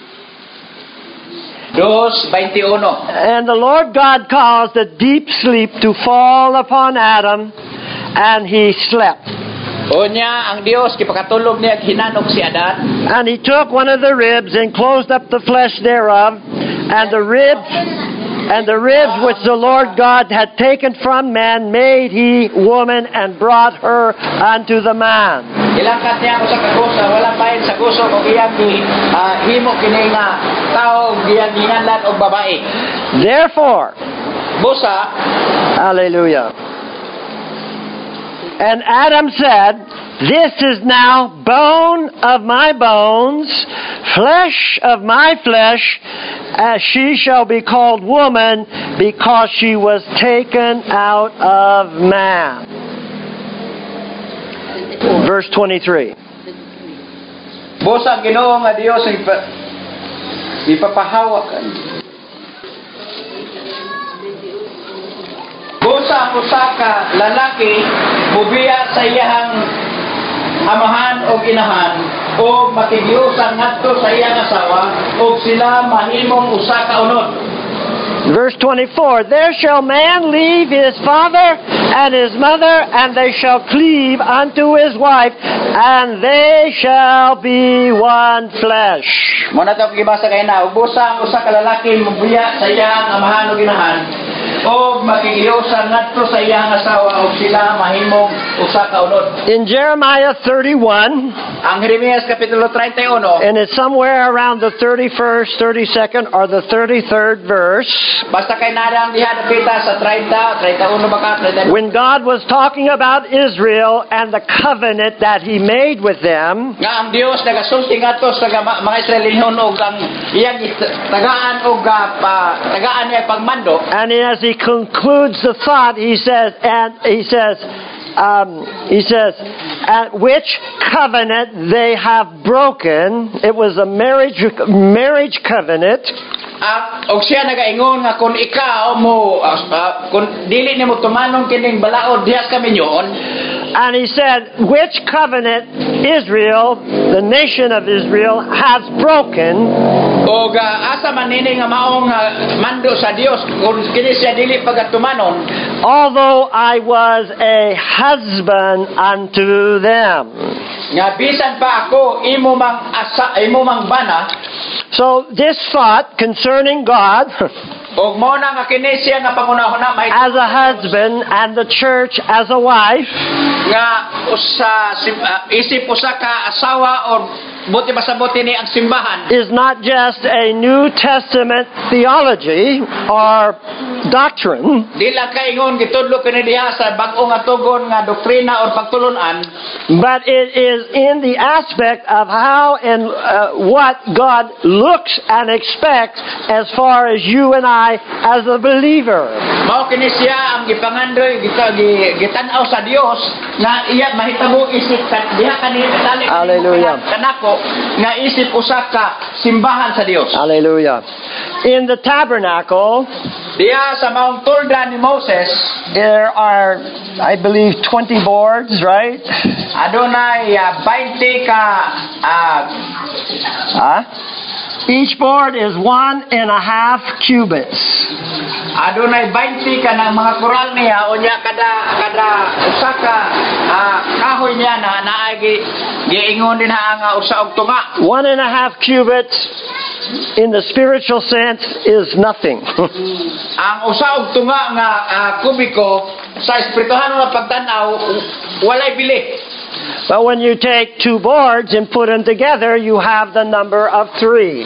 Dos twenty-one. And the Lord God caused a deep sleep to fall upon Adam, and he slept. Unya ang Dios gipakatulog niya hinanog si Adan. And he took one of the ribs and closed up the flesh thereof, and the ribs and the ribs which the Lord God had taken from man made he woman and brought her unto the man. Ilangkat niya ako sa kagusa, wala pahin sa guso kung iyang gi uh, himo kini nga tao giyang ginganlan og babae. Therefore, Busa, hallelujah. And Adam said, this is now bone of my bones, flesh of my flesh, as she shall be called woman, because she was taken out of man. Verse twenty-three. busa ang Ginoo nga Dios ang ipa, ipapahawak. Busa ang usa ka lalaki mubiya sa iyang amahan o inahan o makigiusan ngadto sa iyang asawa o sila mahimong usa ka unod. Verse twenty-four, there shall man leave his father and his mother, and they shall cleave unto his wife, and they shall be one flesh. Muna ito pagibasa kayo na, ubusa ang usa ka lalaki mubiya sa iyang amahan o inahan o makigiusan ngadto sa iyang asawa o sila mahimong usa ka unod. In Jeremiah thirty-one, Ang Jeremias kapitulo thirty-one, and it's somewhere around the thirty-first, thirty-second, or the thirty-third verse, basta kay nada ang diha nakita sa thirty, thirty-one ba ka, thirty. when God was talking about Israel and the covenant that He made with them, Nga ang Dios nagasulti ngadto sa mga mga Israelinon og ang iyang tagaan og uh, pa, tagaan niya pagmando. and as He concludes the thought, He says, and He says, um, He says, at which covenant they have broken. It was a marriage marriage covenant. At og siya nagaingon nga kung ikaw mo uh, uh, kung dili nimo tumanong kining balaod diha sa minyon. And he said, which covenant Israel, the nation of Israel, has broken, Og uh, asa man nini nga maong uh, mando sa Dios kung kini siya dili pagatumanon. although I was a husband unto them. Nga bisan pa ako imo mang asa imo mang bana. So this thought concerning God Og mo na nga kini siya nga pangunahuna may as a husband and the church as a wife nga usa sim, uh, isip usa ka asawa or buti masabuti ni ang simbahan. is not just a New Testament theology or doctrine, Di lang kaingon gitudlo kini diha sa bag-o nga tugon nga doktrina or pagtulunan, but it is in the aspect of how and uh, what God looks and expects as far as you and I as a believer. mao kini siya ang gipangandoy gita gi- gitan-aw sa Dios nga iya mahitabo isip kat diha kanhi dali Hallelujah. kanako nga isip usa ka simbahan sa Dios. Hallelujah. In the tabernacle, Diha sa maong tulda ni Moses there are, I believe, twenty boards, right? adunay uh, twenty ka uh, Huh? Each board is one and a half cubits. Adunay twenty ka ng mga koral niya o niya kada kada usa ka ah, kahoy niya na naay gi- giingon din ha nga usa og tunga. One and a half cubits, in the spiritual sense, is nothing. Ang usa og tunga nga ah, kubiko sa espirituhan nga pagtan-aw walay bili. But when you take two boards and put them together, you have the number of three.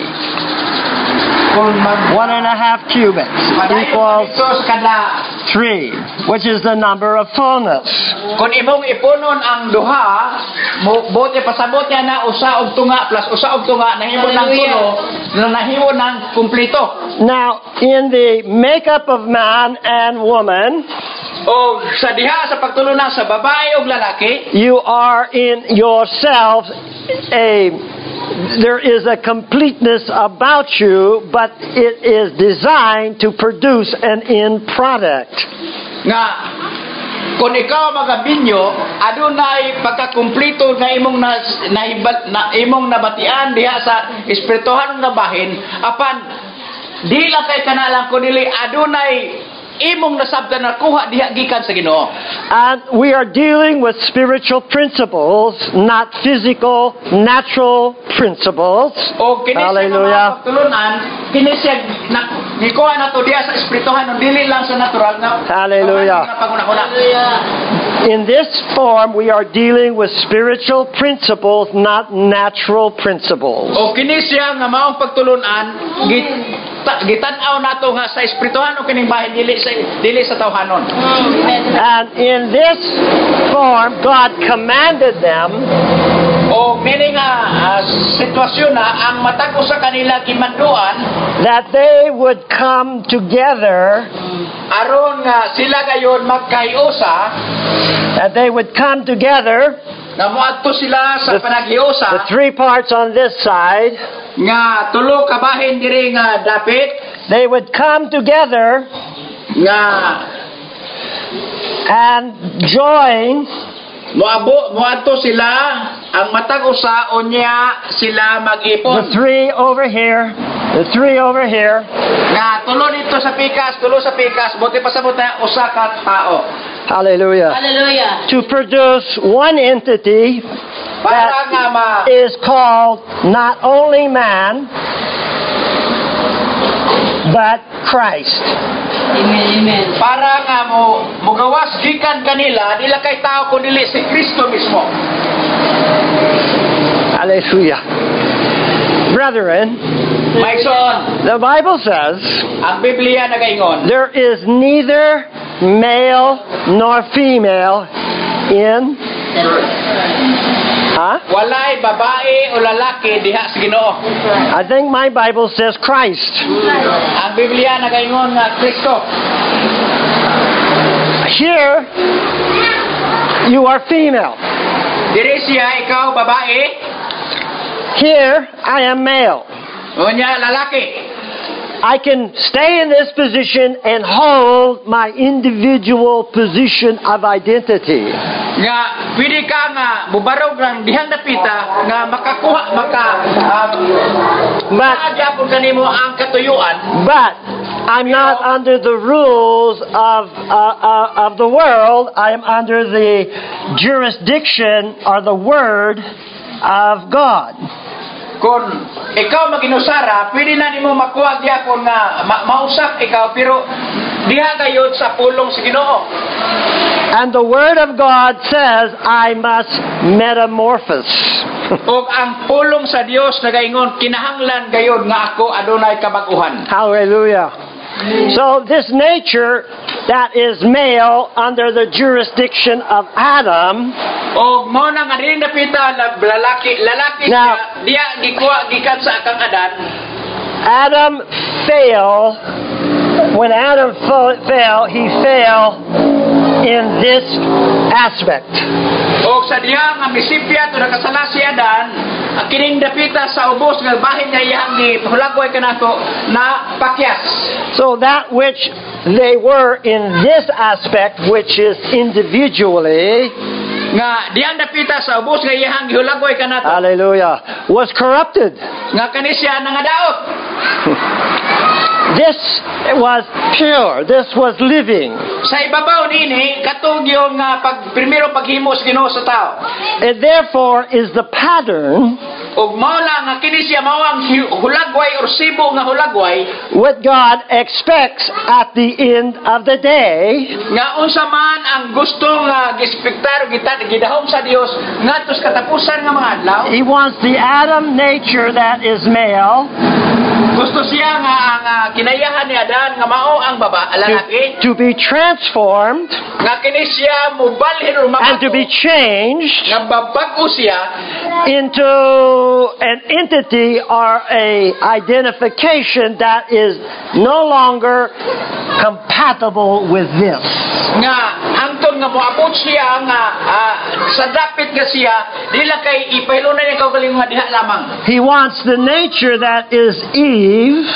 Kung mag One and a half cubits equals ito sa kada three, which is the number of fullness. kung imong ipunon ang duha mo bote pasabot niya na usa og tunga plus usa og tunga nahimo ng tulo na nahimo ng kumpleto. Now, in the makeup of man and woman, O sa diha sa pagtulunan sa babae ug lalaki, you are in yourselves a there is a completeness about you, but it is designed to produce an end product. nga kung ikaw magabinyo adunay pagkakumpleto nga imong na, nahibal, na imong nabatian diha sa espirituhan nga bahin apan di lang kay kanalang kun dili adunay imong nasabtan na kuha diha gikan sa Ginoo. And we are dealing with spiritual principles, not physical, natural principles. O kini siya nga Hallelujah. mga pagtulunan kini siya na gikuha nato diha sa espirituhan dili lang sa natural nga Hallelujah. nga paguna-una. In this form, we are dealing with spiritual principles, not natural principles. O kini siya nga maong pagtulunan git ta- gitan-aw nato nga sa espirituhan o kining bahin dili sa dili sa tawhanon. And in this form, God commanded them O mini nga ah, sitwasyon na ang matag sa kanila gimanduan that they would come together, aron nga sila gayon magkaiusa that they would come together, nga moadto sila sa the panaghiusa three parts on this side, nga tulo ka bahin diri nga dapit they would come together nga and join moabo moadto sila ang matag usa unya sila the mag-ipon three over here, the three over here, nga tulo dito sa pikas tulo sa pikas buti pasabot na usa ka tao hallelujah, Hallelujah. to produce one entity para nga ma is called not only man, but Christ. Amen, amen. para nga mo mugawas gikan kanila dila kay tao kun dili si Kristo mismo. Hallelujah. Brethren, Maigsoon, the Bible says ang Biblia nagaingon there is neither male nor female in, huh? walay babae o lalaki diha sa Ginoo. I think my Bible says Christ. Ang Biblia nagaingon nga Kristo. Here, you are female. Diri siya ikaw babae, Here, I am male. unya lalaki. I can stay in this position and hold my individual position of identity. Nga pwede ka nga bubarog ng dihang dapita nga makakuha maka um, But, maagyapon kanimo ang katuyuan. but I'm not under the rules of uh, uh, of the world. I am under the jurisdiction or the word of God. Kung ikaw maginusara, pwede na nimo makuha gyapon nga ma- mausak ikaw pero diha gayud sa pulong sa Ginoo. And the word of God says I must metamorphose. Ug ang pulong sa Dios nagaingon kinahanglan gayud nga ako adunay kabag-uhan. Hallelujah. So this nature that is male under the jurisdiction of Adam O mo na nga rin napita na lalaki lalaki Now- siya diya gikuha gikan sa akang adan. Adam fell. When Adam fa- fell, he fell in this aspect. O sa diha nga misipya to nakasala si Adan, ang kining dapita sa ubos nga bahin nga iyang gihulagoy kanato na pakyas. So that which they were in this aspect, which is individually, nga diyang dapita sa ubos nga iyang gihulagoy kanato. hallelujah, was corrupted. Nga kani siya nangadaot. This was pure. This was living. Sa ibabaw nini katong yung nga pag primero paghimo sa Ginoo sa tao. It therefore is the pattern Ug mao lang nga kini siya mao ang hi- hulagway or sibo nga hulagway what God expects at the end of the day nga unsa man ang gustong nga gispektar gitad gidahom sa Dios ngadto sa katapusan nga mga adlaw. He wants the Adam nature that is male Gusto siya nga ang uh, kinayahan ni Adan nga mao ang baba lalaki to, to be transformed nga kini siya mobalhin or and to mabago be changed nga babag-o siya into an entity or a identification that is no longer compatible with this. nga angton nga moabot siya nga ah, sa dapit nga siya dila kay ipailunan niya kaugalingon nga diha lamang. He wants the nature that is Eve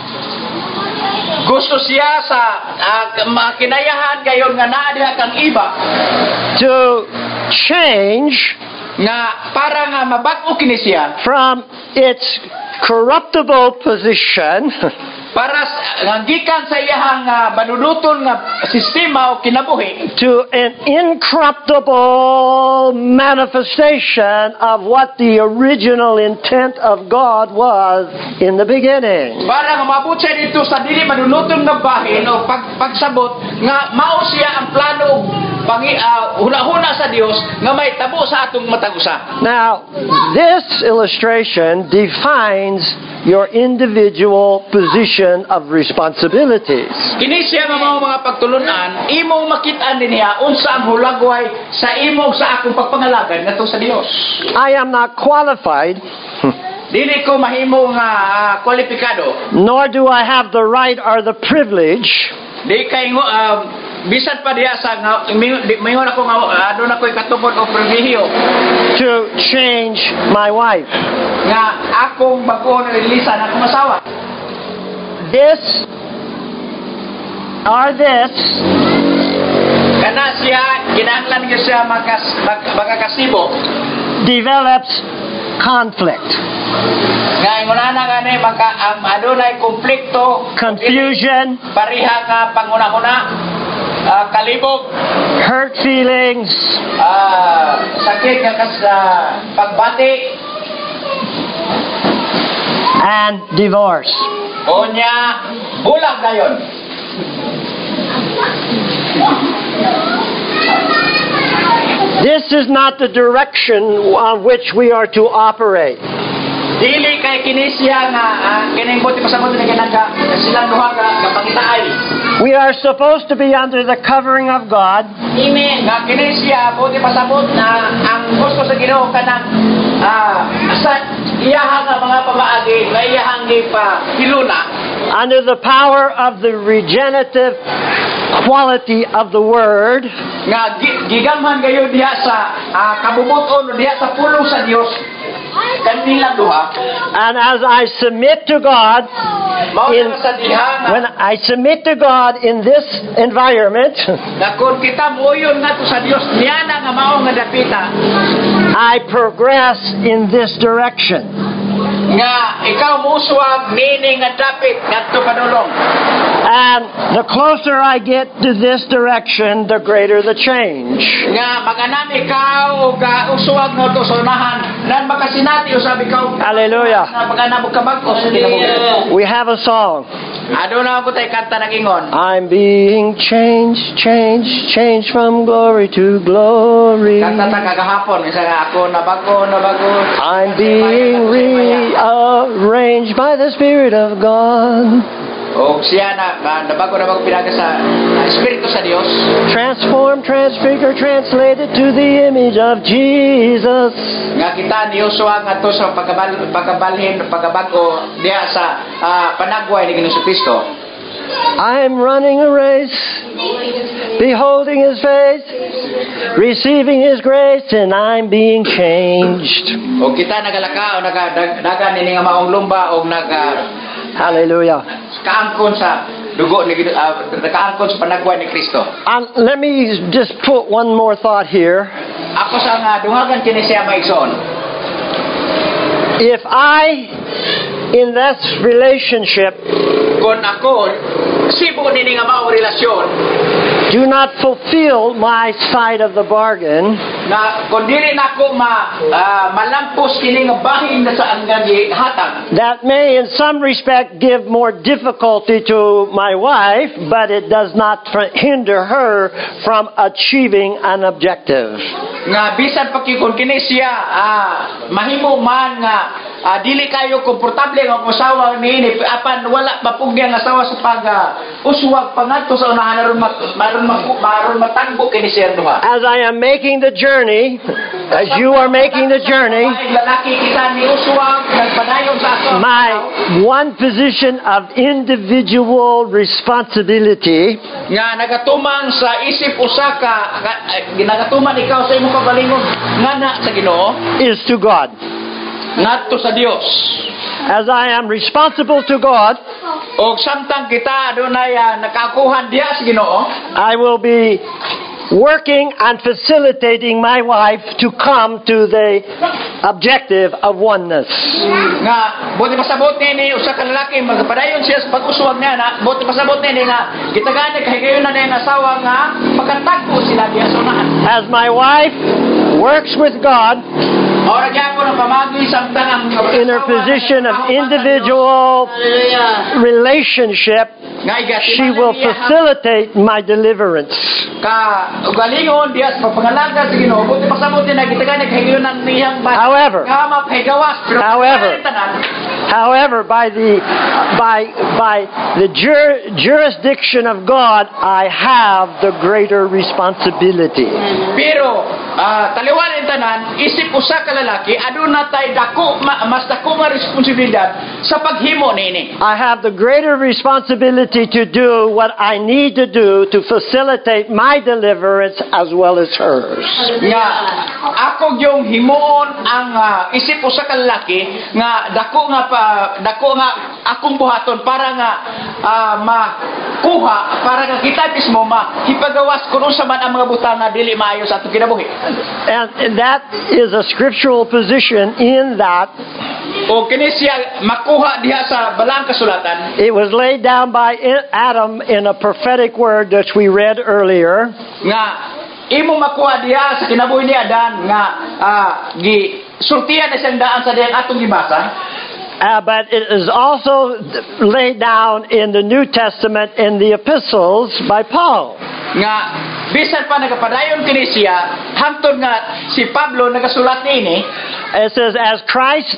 Gusto siya sa uh, makinayahan gayon nga naa diha kang iba to change nga para nga mabag-o kini siya from its corruptible position para s- nga gikan sa iyahang uh, banunuton nga sistema o kinabuhi to an incorruptible manifestation of what the original intent of God was in the beginning. para nga maabot siya dito sa dili manunuton nga bahin o pag, pagsabot nga mao siya ang plano pangi uh, huna-huna sa Dios nga may tabo sa atong matag usa. Now, this illustration defines your individual position of responsibilities. Kini siya nga mga mga pagtulunan, imong makit-an din niya unsa ang hulagway sa imong sa akong pagpangalagan ngadto sa Dios. I am not qualified, Dili ko mahimo nga ah, kwalipikado. nor do I have the right or the privilege Di kay ngo um, bisan pa diya sa nga mi- di- mayon ako nga uh, adun ako'y katubod o pribilehiyo to change my wife. nga akong bag-o na releasean akong asawa. This or this Kana siya kinahanglan gyud siya makas mag, magkakasibo develops conflict, nga ingonana gani maka um, adunay konflikto, confusion, pariha nga panguna-una, ah, kalibog, hurt feelings, ah, sakit nga kas ah, pagbati and divorce. o nya bulag dayon. This is not the direction on which we are to operate. Dili kay kini siya nga ah, kining buti pasabot na ginaga silang duha nga nga pangitaay. We are supposed to be under the covering of God, Amen. Nga kini siya buti pasabot na ang gusto sa Ginoo kanang ah sa iyahang nga mga pamaagi nga iyahang gipa hiluna under the power of the regenerative quality of the Word, nga gi- gigamhan kayo diha sa ah, kabubuton o diha sa pulong sa Dios kanila duha. and as I submit to God, Mao in, na sa diha nga when I submit to God in this environment, nga kung kita moyon nato sa Dios niya na nga mao nga dapita I progress in this direction. nga ikaw musuwag nini nga dapit ngadto padulong. And the closer I get to this direction, the greater the change. Nga maganam ikaw o ka uswag no to sonahan nan makasinati usab ikaw Hallelujah. na maganam ka bag-o sa kinabuhi. We have a song. Aduna ako tay kanta nagingon. I'm being changed, changed, changed from glory to glory. Kanta ta kagahapon isa nga ako na bago na bago. I'm being rearranged by the Spirit of God. O siya na na na bago na bago pinaga sa uh, espiritu sa Dios. Transformed, transfigured, translated to the image of Jesus. Nga kita ni Joshua nga to sa pagkabal pagkabalhin pagkabago diha sa ah, panagway ni Ginoong Kristo. I'm running a race, beholding His face, receiving His grace, and I'm being changed. O kita nagalaka o nagadagan ni nga maong lumba o naga Hallelujah. kaangkon sa dugo ni uh, nakaangkon sa panagway ni Kristo. Um, let me just put one more thought here. Ako ako sa nga dungagan kini siya maigsoon. If I, in that relationship, Kung ako sibo nini nga mao relasyon do not fulfill my side of the bargain, na kung dili na ako ma ah, malampos kini nga bahin na sa anggan hatag, that may in some respect give more difficulty to my wife, but it does not pr- hinder her from achieving an objective. nga bisan pa kung kini siya ah, mahimo man nga ah, dili kayo komportable nga usawa niini apan wala mapugya nga asawa sa pag ah, uswag pangadto sa unahan aron mak maron mak maron matangbo kini siya duha. As I am making the journey, as you are making the journey, lalaki kita ni uswag nagpadayon sa ato my one position of individual responsibility nga nagatumang sa isip usa ka ka- eh, nagatuman ikaw sa imong kagalingon ngana sa Ginoo is to God. ngadto sa Dios. As I am responsible to God, Og samtang kita adunay uh, nakakuhan diha sa Ginoo, I will be working on facilitating my wife to come to the objective of oneness. nga buti pasabot ni usa ka lalaki magpadayon siya sa pag-uswag niya na buti pasabot ni nga gitagani kahigayon na niya asawa nga pagkatagpo sila diha sa unahan. As my wife works with God Ora gyapon ang pamagi samtang ang in her position of individual relationship, nga igati she will facilitate my deliverance. ka ugalingon diha sa pagpangalaga sa Ginoo buti pasabot ni gitagani kahigayon ng niyang ba However, nga maphigawas pero However, tanan However, by the by by the jur- jurisdiction of God, I have the greater responsibility. pero ah, taliwan tanan isip usa ka lalaki aduna tay dako ma, mas dako nga responsibilidad sa paghimo nini. I have the greater responsibility to do what I need to do to facilitate my deliverance as well as hers. Nga ako yung himon ang ah, isip usa ka lalaki nga dako nga pa dako nga akong buhaton para nga ah, makuha para nga kita mismo mahipagawas kung unsa man ang mga butang nga dili maayo sa atong kinabuhi. And, and that is a scriptural position in that O kini siya makuha diha sa balang kasulatan it was laid down by Adam in a prophetic word that we read earlier. nga imo makuha diha sa kinabuhi ni Adan nga ah, gi sultihan na siyang daan sa diyang atong gibasa. Uh, but it is also laid down in the New Testament in the epistles by Paul. Nga bisan pa nagapadayon kini siya hangtod nga si Pablo nagasulat niini. It says, as Christ,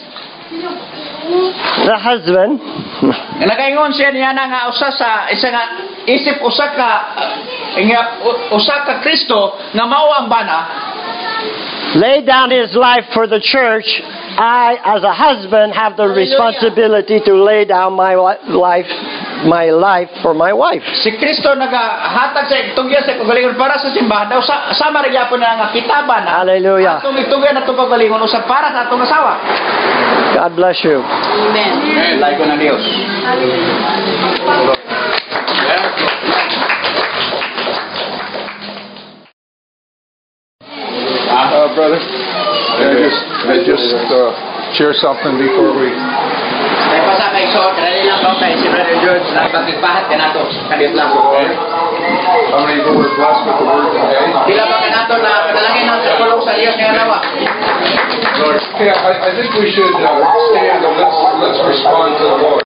the husband, Nga nagaingon siya niya na nga usa sa isa nga isip usa ka uh, nga u- usa ka Kristo nga mao ang bana laid down his life for the church, I, as a husband, have the responsibility to lay down my li- life, my life for my wife. si Kristo nagahatag sa itugya sa kagalingon para sa simbahan daw sa sama ra gyapon na nga kitaban na Hallelujah. atong itugya na itong kagalingon usab para sa atong asawa. God bless you. Amen. Lahi ko ng Dios. Uh, brother, can I just, can I just uh, share something before we... Ay pa sa kay so dali lang ko kay si Brother George na pagpahat kanato kadiyot lang ko. How many who were blessed with the word today? Dila ba kanato na padalangin ang tulong sa Dios nga nawa. Yeah, I, I think we should uh, stand and let's, let's respond to the Lord.